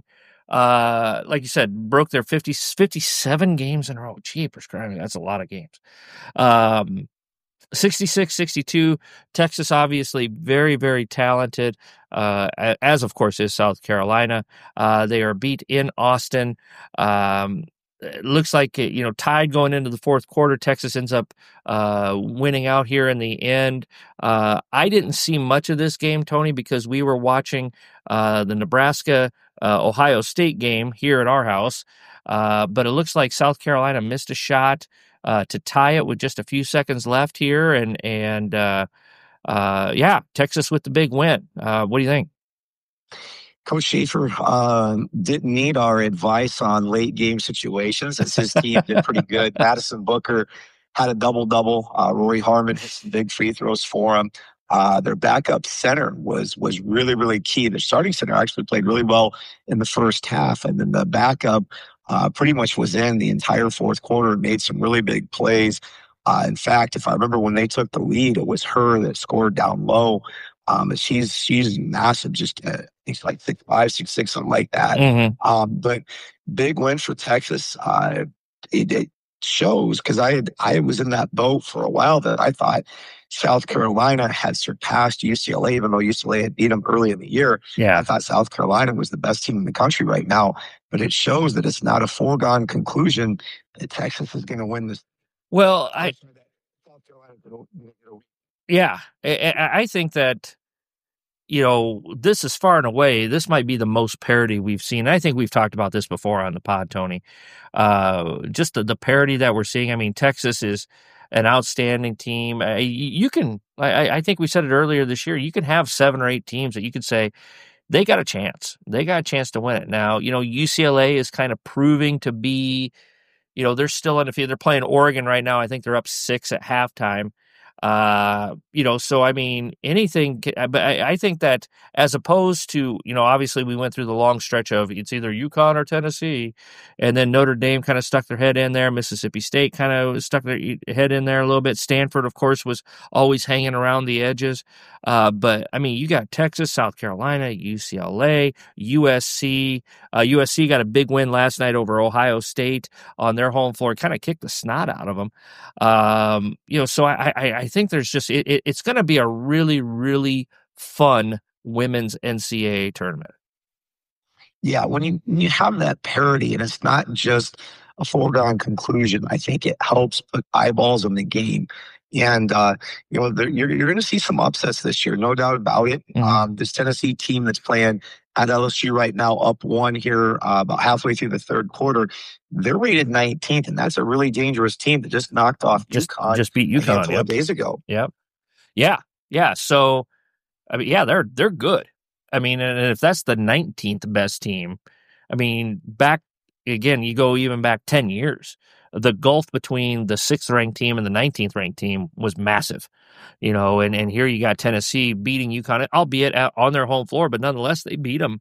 uh, like you said, broke their fifty, fifty-seven games in a row. Jeepers, I mean, that's a lot of games. Um, sixty-six sixty-two, Texas obviously very, very talented, uh, as of course is South Carolina. Uh, they are beat in Austin. Um, it looks like, you know, tied going into the fourth quarter. Texas ends up uh, winning out here in the end. Uh, I didn't see much of this game, Tony, because we were watching uh, the Nebraska uh, Ohio State game here at our house. Uh, but it looks like South Carolina missed a shot uh, to tie it with just a few seconds left here. And, and uh, uh, yeah, Texas with the big win. Uh, what do you think? Coach Schaefer uh, didn't need our advice on late game situations, as his team did pretty good. Madison Booker had a double-double. Uh, Rory Harmon hit some big free throws for him. Uh, their backup center was was really, really key. The starting center actually played really well in the first half, and then the backup uh, pretty much was in the entire fourth quarter and made some really big plays. Uh, in fact, if I remember when they took the lead, it was her that scored down low. Um, she's she's massive, just uh, it's like six five, six six, something like that. Mm-hmm. Um, but big win for Texas. Uh, it, it shows because I had I was in that boat for a while that I thought South Carolina had surpassed U C L A, even though U C L A had beat them early in the year. Yeah, I thought South Carolina was the best team in the country right now. But it shows that it's not a foregone conclusion that Texas is going to win this. Well, I yeah, I, I think that, you know, this is far and away, this might be the most parity we've seen. I think we've talked about this before on the pod, Tony. Uh, just the, the parity that we're seeing. I mean, Texas is an outstanding team. Uh, you can, I, I think we said it earlier this year, you can have seven or eight teams that you could say, they got a chance. They got a chance to win it. Now, you know, U C L A is kind of proving to be, you know, they're still undefeated. They're playing Oregon right now. I think they're up six at halftime. Uh, you know, so I mean, anything, but I, I think that as opposed to, you know, obviously we went through the long stretch of it's either UConn or Tennessee, and then Notre Dame kind of stuck their head in there. Mississippi State kind of stuck their head in there a little bit. Stanford, of course, was always hanging around the edges. Uh, but I mean, you got Texas, South Carolina, U C L A, U S C. Uh, U S C got a big win last night over Ohio State on their home floor, kind of kicked the snot out of them. Um, you know, so I, I, I think there's just, it, it, it's going to be a really, really fun women's N C double A tournament. Yeah, when you, when you have that parity, and it's not just a foregone conclusion, I think it helps put eyeballs on the game. And, uh, you know, there, you're, you're going to see some upsets this year, no doubt about it. Mm-hmm. Um, this Tennessee team that's playing at L S U right now, up one here uh, about halfway through the third quarter, they're rated nineteenth, and that's a really dangerous team that just knocked off just, UConn just beat UConn a handful yep. of days ago. Yep. Yeah. Yeah. So, I mean, yeah, they're they're good. I mean, and if that's the nineteenth best team, I mean, back again, you go even back ten years. The gulf between the sixth ranked team and the nineteenth ranked team was massive, you know, and, and here you got Tennessee beating UConn, albeit at, on their home floor, but nonetheless, they beat them.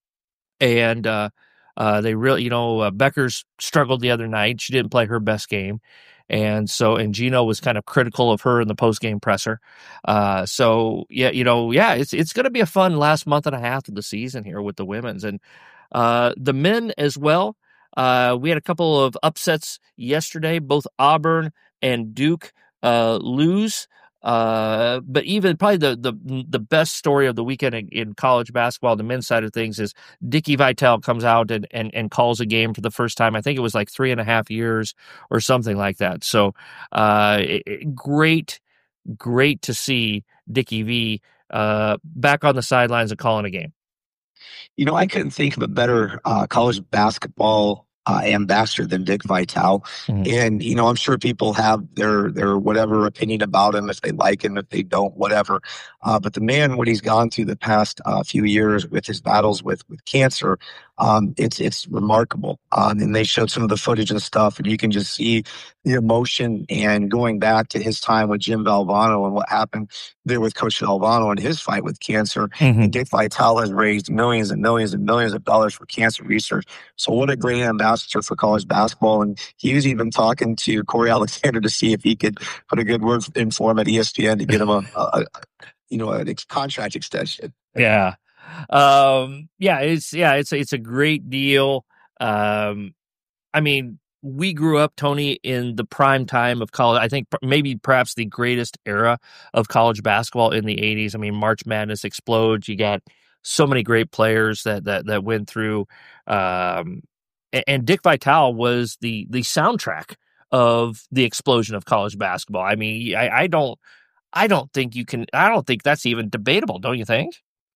And uh, uh, they really, you know, uh, Beckers struggled the other night. She didn't play her best game. And so, and Gino was kind of critical of her in the post-game presser. Uh, so, yeah, you know, yeah, it's it's going to be a fun last month and a half of the season here with the women's. And uh, the men as well. Uh, we had a couple of upsets yesterday. Both Auburn and Duke uh, lose. Uh, but even probably the, the the best story of the weekend in, in college basketball, the men's side of things, is Dickie Vitale comes out and, and, and calls a game for the first time. I think it was like three and a half years or something like that. So uh, it, it, great, great to see Dickie V uh, back on the sidelines and calling a game. You know, I couldn't think of a better uh, college basketball uh, ambassador than Dick Vitale. Mm-hmm. And, you know, I'm sure people have their their whatever opinion about him, if they like him, if they don't, whatever. Uh, but the man, what he's gone through the past uh, few years with his battles with, with cancer, um, it's it's remarkable. Um, and they showed some of the footage and stuff, and you can just see the emotion and going back to his time with Jim Valvano and what happened there with Coach Valvano and his fight with cancer. Mm-hmm. And Dick Vitale has raised millions and millions and millions of dollars for cancer research. So what a great ambassador for college basketball. And he was even talking to Corey Alexander to see if he could put a good word in for him at E S P N to get him a, a, a you know, a contract extension. Yeah. um, yeah, it's yeah, it's it's a great deal. Um, I mean, we grew up, Tony, in the prime time of college. I think maybe perhaps the greatest era of college basketball in the eighties. I mean, March Madness explodes. You got so many great players that that that went through. Um, and, and Dick Vitale was the the soundtrack of the explosion of college basketball. I mean, I, I don't, I don't think you can. I don't think that's even debatable. Don't you think?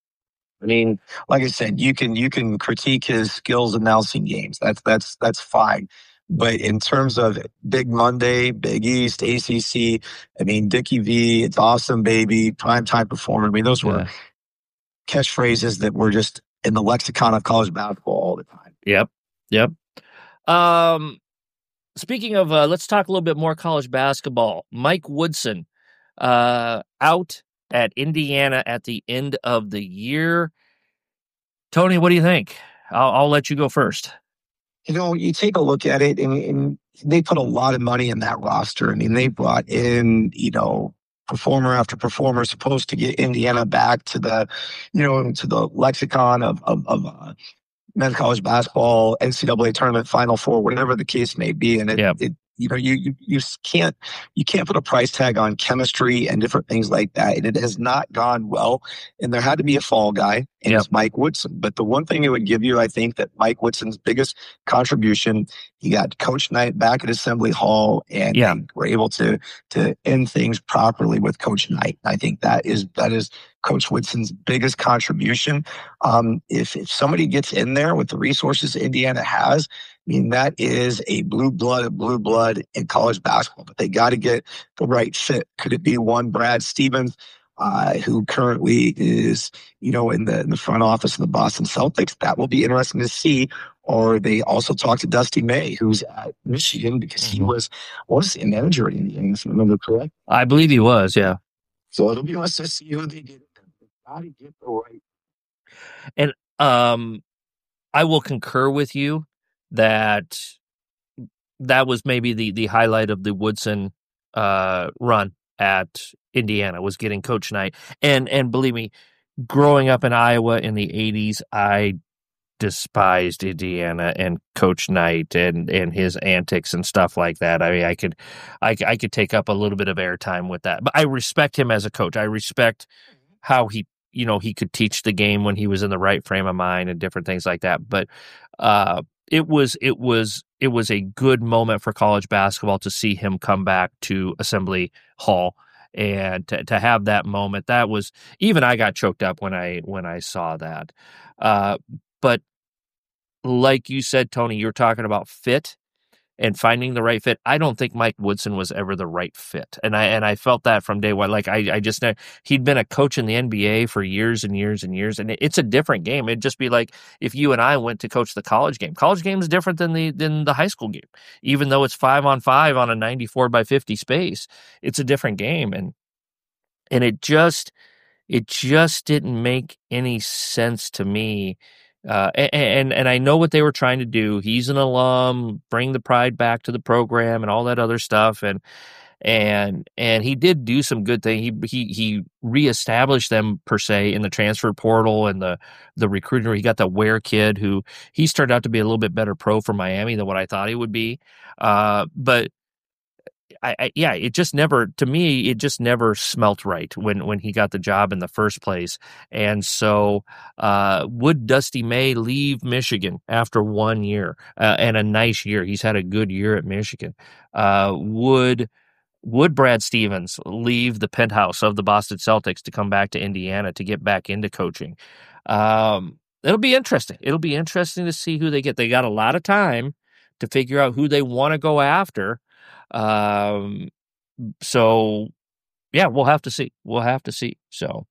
I mean, like I said, you can you can critique his skills announcing games. That's that's that's fine. But in terms of Big Monday, Big East, A C C, I mean, Dickie V, it's awesome, baby, primetime performer. I mean, those were Yeah. catchphrases that were just in the lexicon of college basketball all the time. Yep. Yep. Um, speaking of, uh, let's talk a little bit more college basketball. Mike Woodson, uh, out at Indiana at the end of the year. Tony, what do you think? I'll, I'll let you go first. You know, you take a look at it, and, and they put a lot of money in that roster. I mean, they brought in, you know, performer after performer, supposed to get Indiana back to the, you know, to the lexicon of of, of uh, men's college basketball, N C double A tournament, Final Four, whatever the case may be. And it, Yep. it you know, you, you you can't you can't put a price tag on chemistry and different things like that. And it has not gone well. And there had to be a fall guy, and Yep. it's Mike Woodson. But the one thing it would give you, I think, that Mike Woodson's biggest contribution, he got Coach Knight back at Assembly Hall, and Yeah. they were able to to end things properly with Coach Knight. I think that is that is Coach Woodson's biggest contribution. Um, if if somebody gets in there with the resources Indiana has, I mean, that is a blue blood, blue blood in college basketball, but they got to get the right fit. Could it be one Brad Stevens, uh, who currently is, you know, in the in the front office of the Boston Celtics? That will be interesting to see. Or they also talked to Dusty May, who's at Michigan, because he Mhm. was was a manager in Indiana, if I remember correct. I believe he was, yeah. So it'll be interesting to see who they get. They got to get the right. And um, I will concur with you that that was maybe the the highlight of the Woodson uh, run at Indiana, was getting Coach Knight. And and believe me, growing up in Iowa in the eighties, I despised Indiana and Coach Knight and and his antics and stuff like that. I mean, I could I, I could take up a little bit of airtime with that, but I respect him as a coach. I respect how he, you know, he could teach the game when he was in the right frame of mind and different things like that. But uh, it was it was it was a good moment for college basketball to see him come back to Assembly Hall. And to, to have that moment, that was, even I got choked up when I when I saw that. Uh, but like you said, Tony, you're talking about fit and finding the right fit. I don't think Mike Woodson was ever the right fit. And I and I felt that from day one. Like I, I just know he'd been a coach in the N B A for years and years and years. And it's a different game. It'd just be like if you and I went to coach the college game. College game is different than the than the high school game. Even though it's five on five on a ninety-four by fifty space, it's a different game. And and it just it just didn't make any sense to me. Uh, and and I know what they were trying to do. He's an alum, bring the pride back to the program, and all that other stuff. And and and he did do some good things. He he he reestablished them per se in the transfer portal and the the recruiter. He got the Ware kid who he's turned out to be a little bit better pro for Miami than what I thought he would be. Uh, but. I, I, yeah, it just never, to me, it just never smelt right when, when he got the job in the first place. And so, uh, would Dusty May leave Michigan after one year uh, and a nice year? He's had a good year at Michigan. Uh, would, would Brad Stevens leave the penthouse of the Boston Celtics to come back to Indiana to get back into coaching? Um, it'll be interesting. It'll be interesting to see who they get. They got a lot of time to figure out who they want to go after. Um, so yeah, we'll have to see. We'll have to see. So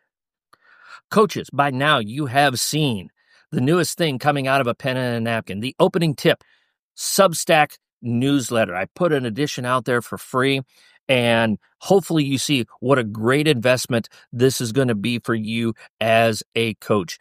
coaches, by now you have seen the newest thing coming out of a pen and a napkin, the opening tip Substack newsletter. I put an edition out there for free, and hopefully you see what a great investment this is going to be for you as a coach.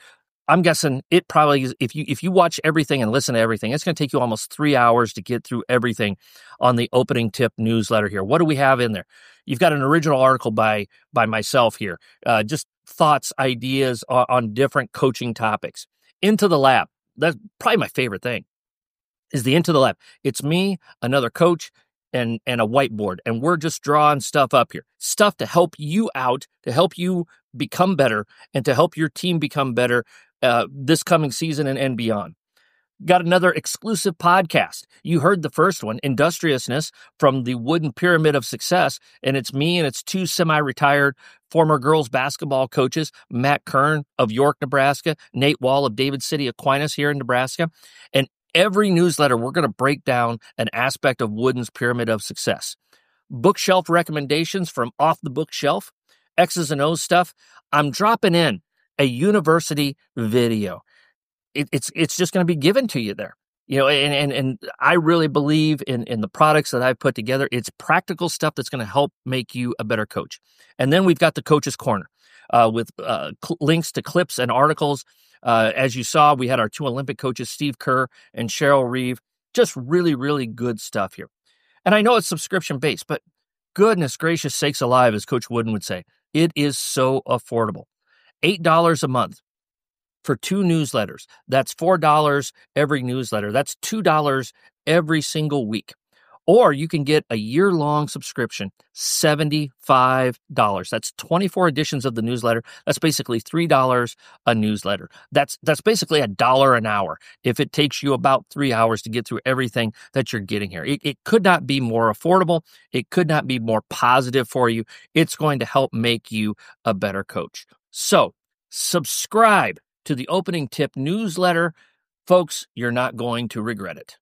I'm guessing it probably is, if you if you watch everything and listen to everything, it's going to take you almost three hours to get through everything on the Opening Tip newsletter here. What do we have in there? You've got an original article by by myself here, uh, just thoughts, ideas on, on different coaching topics. Into the Lab. That's probably my favorite thing, is the Into the Lab. It's me, another coach, and and a whiteboard, and we're just drawing stuff up here, stuff to help you out, to help you become better, and to help your team become better uh, this coming season and, and beyond. Got another exclusive podcast. You heard the first one, Industriousness, from the Wooden Pyramid of Success, and it's me and it's two semi-retired former girls basketball coaches, Matt Kern of York, Nebraska, Nate Wall of David City, Aquinas here in Nebraska, and every newsletter, we're going to break down an aspect of Wooden's Pyramid of Success. Bookshelf recommendations from off the bookshelf, X's and O's stuff. I'm dropping in a university video. It, it's it's just going to be given to you there. You know, and, and, and I really believe in, in the products that I've put together. It's practical stuff that's going to help make you a better coach. And then we've got the Coach's Corner uh, with uh, cl- links to clips and articles. Uh, as you saw, we had our two Olympic coaches, Steve Kerr and Cheryl Reeve. Just really, really good stuff here. And I know it's subscription-based, but goodness gracious sakes alive, as Coach Wooden would say, it is so affordable. eight dollars a month for two newsletters. That's four dollars every newsletter. That's two dollars every single week. Or you can get a year-long subscription, seventy-five dollars. That's twenty-four editions of the newsletter. That's basically three dollars a newsletter. That's that's basically a dollar an hour if it takes you about three hours to get through everything that you're getting here. It, it could not be more affordable. It could not be more positive for you. It's going to help make you a better coach. So subscribe to the Opening Tip newsletter. Folks, you're not going to regret it.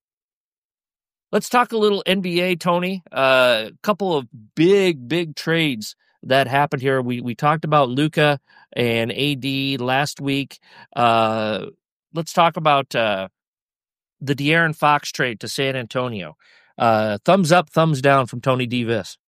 Let's talk a little N B A, Tony. A uh, couple of big, big trades that happened here. We we talked about Luka and A D last week. Uh, let's talk about uh, the De'Aaron Fox trade to San Antonio. Uh, thumbs up, thumbs down from Tony D. Viss.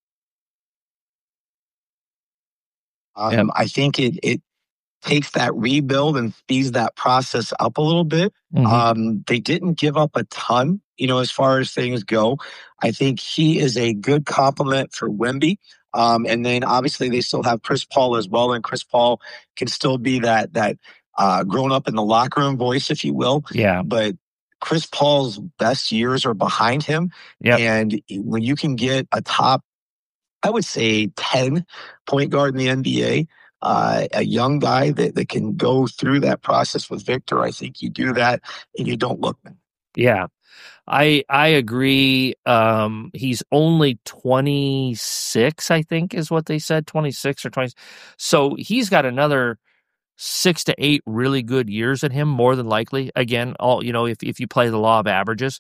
Um, yep. I think it it takes that rebuild and speeds that process up a little bit. Mm-hmm. Um, they didn't give up a ton, you know, as far as things go. I think he is a good complement for Wemby. Um, and then obviously they still have Chris Paul as well. And Chris Paul can still be that, that uh, grown up in the locker room voice, if you will. Yeah. But Chris Paul's best years are behind him. Yep. And when you can get a top, I would say ten point guard in the N B A, Uh, a young guy that, that can go through that process with Victor, I think you do that and you don't look back. Yeah, I I agree. Um, he's only twenty-six, I think is what they said, twenty-six or twenty. So he's got another six to eight really good years in him, more than likely. Again, all you know, if if you play the law of averages.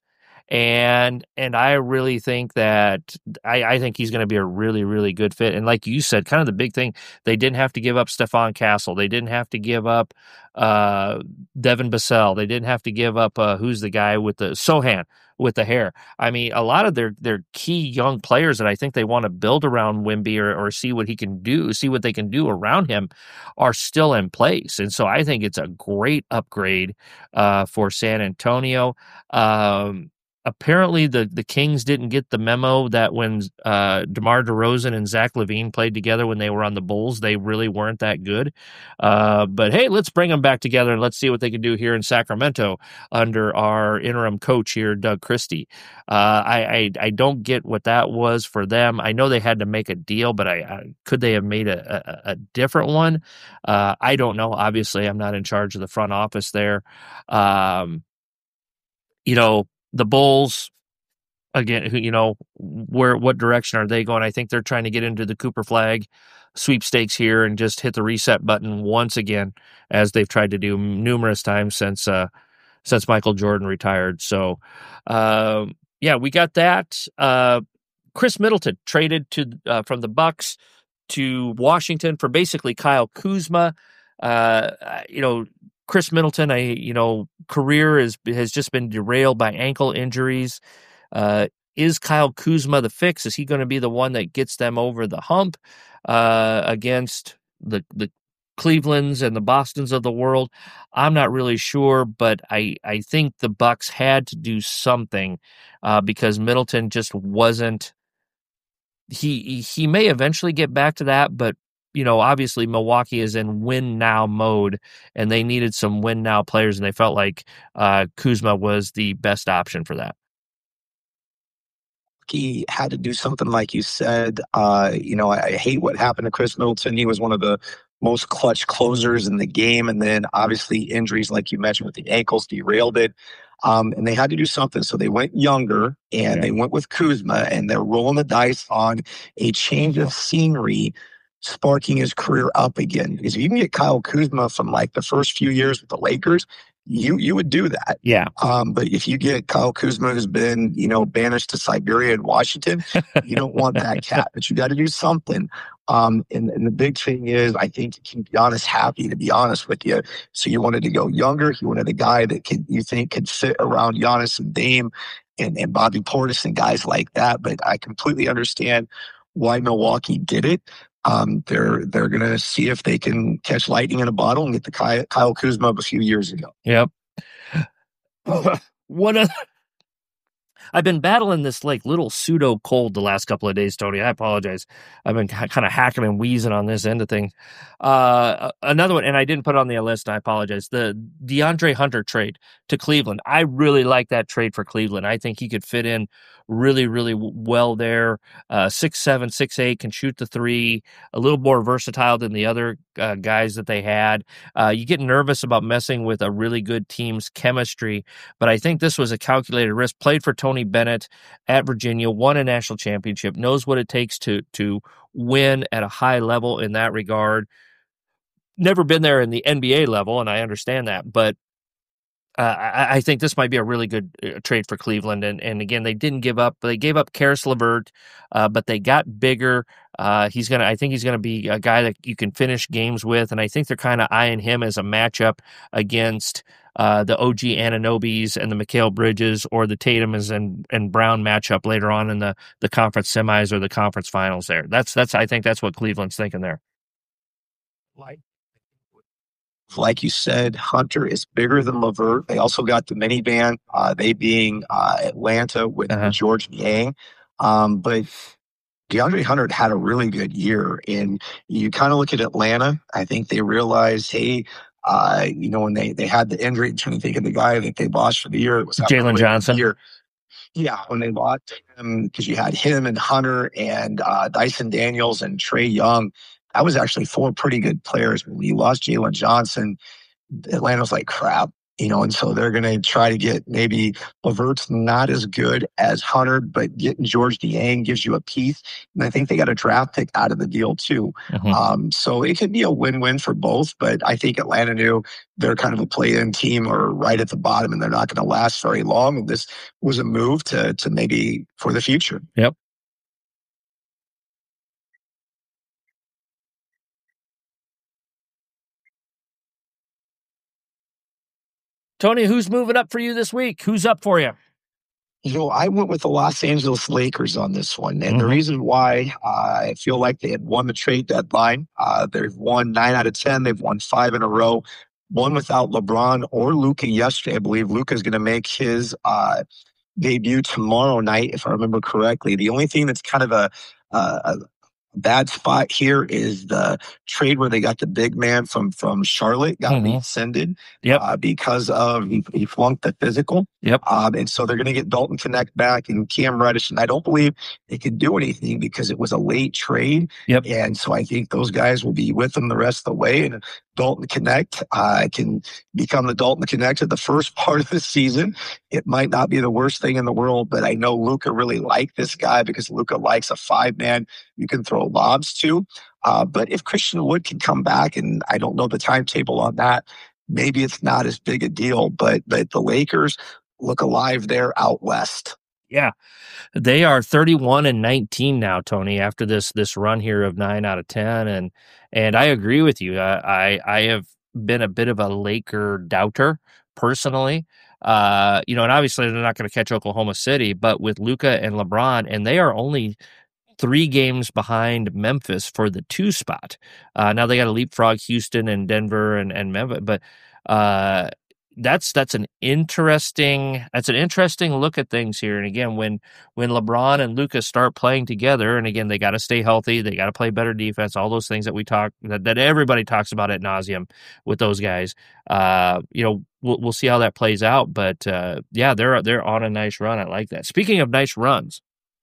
And and I really think that I, I think he's going to be a really, really good fit. And like you said, kind of the big thing, they didn't have to give up Stephon Castle. They didn't have to give up uh, Devin Vassell. They didn't have to give up, uh, who's the guy with the Sohan with the hair. I mean, a lot of their, their key young players that I think they want to build around Wemby or, or see what he can do, see what they can do around him are still in place. And so I think it's a great upgrade uh, for San Antonio. Um, Apparently, the, the Kings didn't get the memo that when uh, DeMar DeRozan and Zach LaVine played together when they were on the Bulls, they really weren't that good. Uh, but hey, let's bring them back together and let's see what they can do here in Sacramento under our interim coach here, Doug Christie. Uh, I, I I don't get what that was for them. I know they had to make a deal, but I, I could they have made a, a, a different one? Uh, I don't know. Obviously, I'm not in charge of the front office there. Um, you know. The Bulls, again, you know, where what direction are they going? I think they're trying to get into the Cooper Flag sweepstakes here and just hit the reset button once again, as they've tried to do numerous times since uh, since Michael Jordan retired. So, uh, yeah, we got that. Uh, Chris Middleton traded to uh, from the Bucks to Washington for basically Kyle Kuzma. Uh, you know. Chris Middleton, I you know, career is has just been derailed by ankle injuries. Uh, is Kyle Kuzma the fix? Is he going to be the one that gets them over the hump uh, against the the Cleveland's and the Bostons of the world. I'm not really sure, but I, I think the Bucks had to do something uh, because Middleton just wasn't. He he may eventually get back to that, but you know, obviously Milwaukee is in win now mode, and they needed some win now players, and they felt like uh, Kuzma was the best option for that. He had to do something like you said. Uh, you know, I, I hate what happened to Chris Middleton. He was one of the most clutch closers in the game. And then obviously injuries, like you mentioned, with the ankles derailed it. Um, and they had to do something. So they went younger and Yeah. they went with Kuzma, and they're rolling the dice on a change of scenery, sparking his career up again. Because if you can get Kyle Kuzma from like the first few years with the Lakers, you you would do that. Yeah. Um, but if you get Kyle Kuzma, who's been, you know, banished to Siberia and Washington, you don't want that cat. But you got to do something. Um, and, and the big thing is, I think Giannis happy, to be honest with you. So you wanted to go younger. You wanted a guy that could, you think could fit around Giannis and Dame and, and Bobby Portis and guys like that. But I completely understand why Milwaukee did it. Um, they're they're going to see if they can catch lightning in a bottle and get the Kyle, Kyle Kuzma of a few years ago. Yep. What a I've been battling this like little pseudo cold the last couple of days, Tony. I apologize. I've been kind of hacking and wheezing on this end of things. Uh, another one, and I didn't put it on the list, and I apologize. The DeAndre Hunter trade to Cleveland. I really like that trade for Cleveland. I think he could fit in really, really well there. Uh, six seven, six eight, can shoot the three, a little more versatile than the other uh, guys that they had. Uh, you get nervous about messing with a really good team's chemistry, but I think this was a calculated risk. Played for Tony Bennett at Virginia, won a national championship, knows what it takes to to win at a high level in that regard. Never been there in the N B A level, and I understand that, but uh, I, I think this might be a really good uh, trade for Cleveland. And and again, they didn't give up. They gave up Karis LeVert, uh, but they got bigger. Uh, he's gonna. I think he's gonna be a guy that you can finish games with, and I think they're kind of eyeing him as a matchup against uh, the O G Ananobis and the Mikal Bridges, or the Tatums and and Brown matchup later on in the the conference semis or the conference finals. There, that's that's. I think that's what Cleveland's thinking there. Like, like you said, Hunter is bigger than LeVert. They also got the minivan, uh, they being uh, Atlanta with Uh-huh. George Niang. Um, but DeAndre Hunter had a really good year. And you kind of look at Atlanta, I think they realized, hey, uh, you know, when they, they had the injury, I'm trying to think of the guy that they lost for the year. It was having a Jalen really good Johnson. year. Yeah, when they lost him, because you had him and Hunter and uh, Dyson Daniels and Trae Young. That was actually four pretty good players. When you lost Jalen Johnson, Atlanta was like, crap, you know, and so they're going to try to get, maybe LeVert's not as good as Hunter, but getting George Niang gives you a piece. And I think they got a draft pick out of the deal too. Mhm. Um, so it could be a win-win for both, but I think Atlanta knew they're kind of a play-in team or right at the bottom, and they're not going to last very long. And this was a move to to maybe for the future. Yep. Tony, who's moving up for you this week? Who's up for you? You know, I went with the Los Angeles Lakers on this one. And Mhm. the reason why, uh, I feel like they had won the trade deadline. Uh, they've won nine out of ten. They've won five in a row. One without LeBron or Luka yesterday. I believe Luka's going to make his uh, debut tomorrow night, if I remember correctly. The only thing that's kind of a, a, a bad spot here is the trade where they got the big man from from Charlotte got Mhm. rescinded Yep. uh, because of he, he flunked the physical. Yep. Um, and so they're going to get Dalton Connect back and Cam Reddish. And I don't believe they could do anything because it was a late trade. Yep. And so I think those guys will be with them the rest of the way. And Dalton Connect uh, can become the Dalton Connect at the first part of the season. It might not be the worst thing in the world, but I know Luka really liked this guy because Luka likes a five man you can throw lobs to. Uh, but if Christian Wood can come back, and I don't know the timetable on that, maybe it's not as big a deal. But but the Lakers look alive there out west. Yeah. They are thirty-one and nineteen now, Tony, after this this run here of nine out of ten. And and I agree with you. I I, I have been a bit of a Laker doubter personally. Uh, you know, and obviously they're not going to catch Oklahoma City, but with Luka and LeBron, and they are only three games behind Memphis for the two spot. Uh, now they got to leapfrog Houston and Denver and, and Memphis, but uh, that's that's an interesting that's an interesting look at things here. And again, when when LeBron and Luka start playing together, and again they got to stay healthy, they got to play better defense, all those things that we talk that, that everybody talks about ad nauseum with those guys. Uh, you know, we'll we'll see how that plays out. But uh, yeah, they're they're on a nice run. I like that. Speaking of nice runs.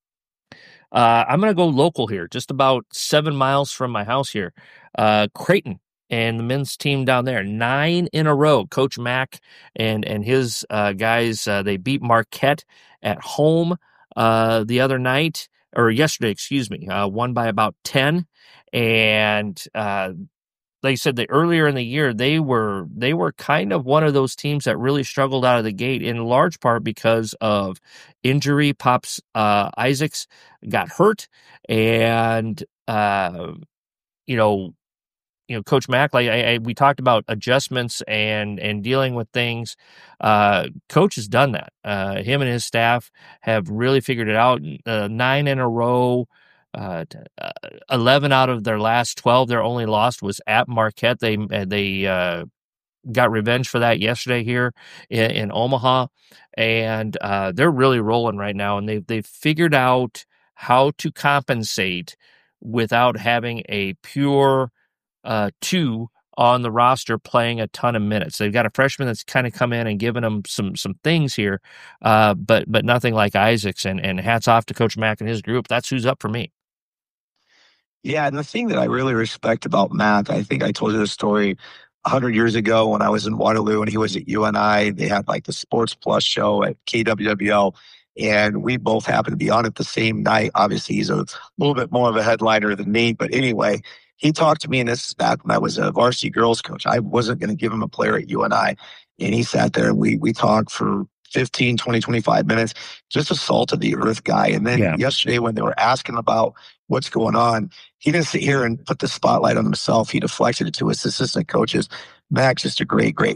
Uh, I'm going to go local here, just about seven miles from my house here. Uh, Creighton and the men's team down there, nine in a row. Coach Mack and and his uh, guys, uh, they beat Marquette at home uh, the other night, or yesterday, excuse me, uh, won by about ten. And uh, like I said, the earlier in the year, they were they were kind of one of those teams that really struggled out of the gate, in large part because of injury. Pops uh, Isaacs got hurt, and uh, you know, you know, Coach Mack, like I, I, we talked about adjustments and and dealing with things. Uh, Coach has done that. Uh, him and his staff have really figured it out. Uh, nine in a row. Uh, eleven out of their last twelve, their only loss was at Marquette. They they uh, got revenge for that yesterday here in, in Omaha, and uh, they're really rolling right now. And they've they've figured out how to compensate without having a pure uh, two on the roster playing a ton of minutes. They've got a freshman that's kind of come in and given them some some things here, uh, but but nothing like Isaacs. And and hats off to Coach Mack and his group. That's who's up for me. Yeah, and the thing that I really respect about Matt, I think I told you this story a hundred years ago when I was in Waterloo and he was at U N I. They had like the Sports Plus show at K W W L, and we both happened to be on it the same night. Obviously, he's a little bit more of a headliner than me, but anyway, he talked to me, and this is back when I was a varsity girls coach. I wasn't going to give him a player at U N I, and he sat there and we we talked for fifteen, twenty, twenty-five minutes, just a salt of the earth guy. And then yeah. yesterday when they were asking about what's going on, he didn't sit here and put the spotlight on himself. He deflected it to his assistant coaches. Max, just a great, great.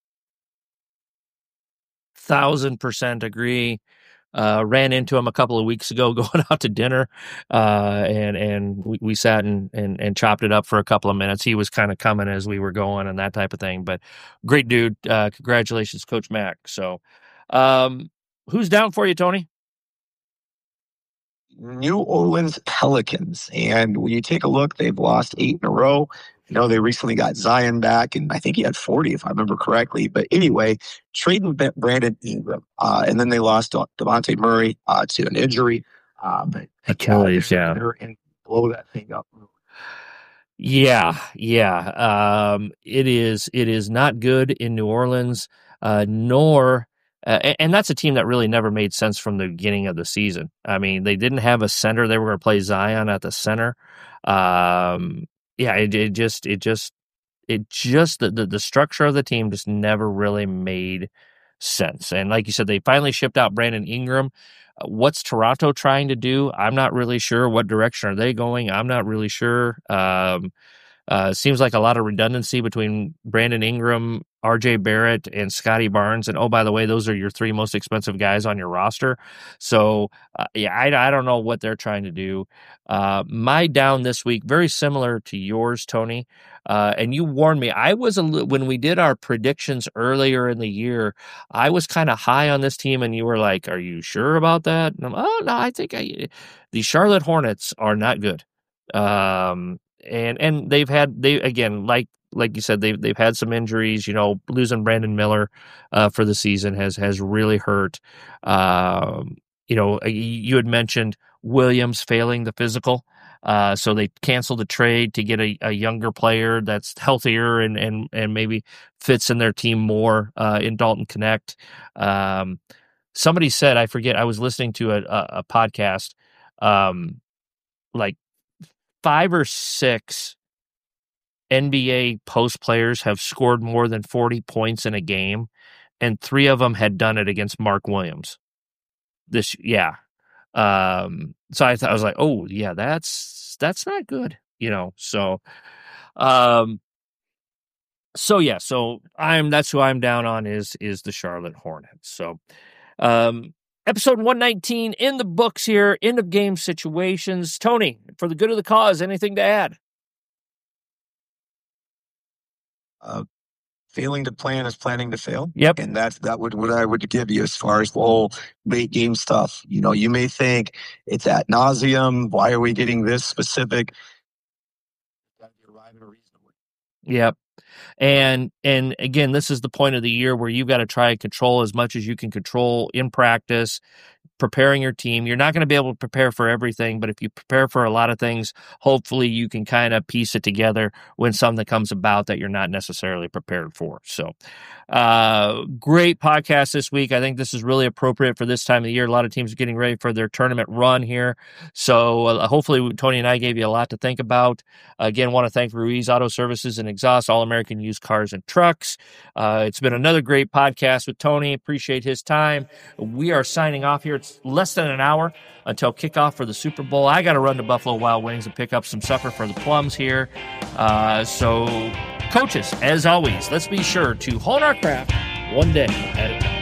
Thousand percent agree. Uh, ran into him a couple of weeks ago going out to dinner, uh, and and we, we sat and, and and chopped it up for a couple of minutes. He was kind of coming as we were going and that type of thing. But great dude. Uh, congratulations, Coach Mack. So, um, who's down for you, Tony? New Orleans Pelicans. And when you take a look, they've lost eight in a row. You know, they recently got Zion back, and I think he had forty, if I remember correctly. But anyway, trading Brandon Ingram. Uh, and then they lost Devontae Murray uh, to an injury. Uh, but Achilles, yeah. And blow that thing up. Yeah, yeah. Um, it is it is not good in New Orleans, uh, nor uh, and that's a team that really never made sense from the beginning of the season. I mean, they didn't have a center. They were going to play Zion at the center. Um, yeah, it, it just it just it just the, the the structure of the team just never really made sense. And like you said, they finally shipped out Brandon Ingram. What's Toronto trying to do? I'm not really sure. What direction are they going? I'm not really sure. Um, uh, seems like a lot of redundancy between Brandon Ingram, R J Barrett, and Scotty Barnes. And oh, by the way, those are your three most expensive guys on your roster. So, uh, yeah, I, I don't know what they're trying to do. Uh, my down this week, very similar to yours, Tony. Uh, and you warned me. I was a li- when we did our predictions earlier in the year, I was kind of high on this team, and you were like, "Are you sure about that?" And I'm, "Oh no, I think I." The Charlotte Hornets are not good. Um, and and they've had they again like like you said they've they've had some injuries. You know, losing Brandon Miller uh, for the season has has really hurt. Um, you know, you had mentioned Williams failing the physical, uh, so they canceled the trade to get a, a younger player that's healthier and and and maybe fits in their team more uh, in Dalton Connect. Um, somebody said, I forget. I was listening to a, a, a podcast, um, like. Five or six N B A post players have scored more than forty points in a game, and three of them had done it against Mark Williams. This, yeah. Um, so I thought I was like, oh yeah, that's that's not good, you know. So, um, so yeah, so I'm that's who I'm down on is is the Charlotte Hornets. So, um. Episode one nineteen in the books here, end of game situations. Tony, for the good of the cause, anything to add? Uh, failing to plan is planning to fail. Yep. And that's that would what I would give you as far as the whole late game stuff. You know, you may think it's ad nauseum. Why are we getting this specific? Yep. And and again, this is the point of the year where you've got to try and control as much as you can control in practice, preparing your team. You're not going to be able to prepare for everything, but if you prepare for a lot of things, hopefully you can kind of piece it together when something comes about that you're not necessarily prepared for. So uh, great podcast this week. I think this is really appropriate for this time of the year. A lot of teams are getting ready for their tournament run here. So uh, hopefully Tony and I gave you a lot to think about. Again, want to thank Ruiz Auto Services and Exhaust, All-American Used Cars and Trucks. Uh, it's been another great podcast with Tony. Appreciate his time. We are signing off here. It's less than an hour until kickoff for the Super Bowl. I got to run to Buffalo Wild Wings and pick up some supper for the Plums here. Uh, so, coaches, as always, let's be sure to hone our craft one day at a time.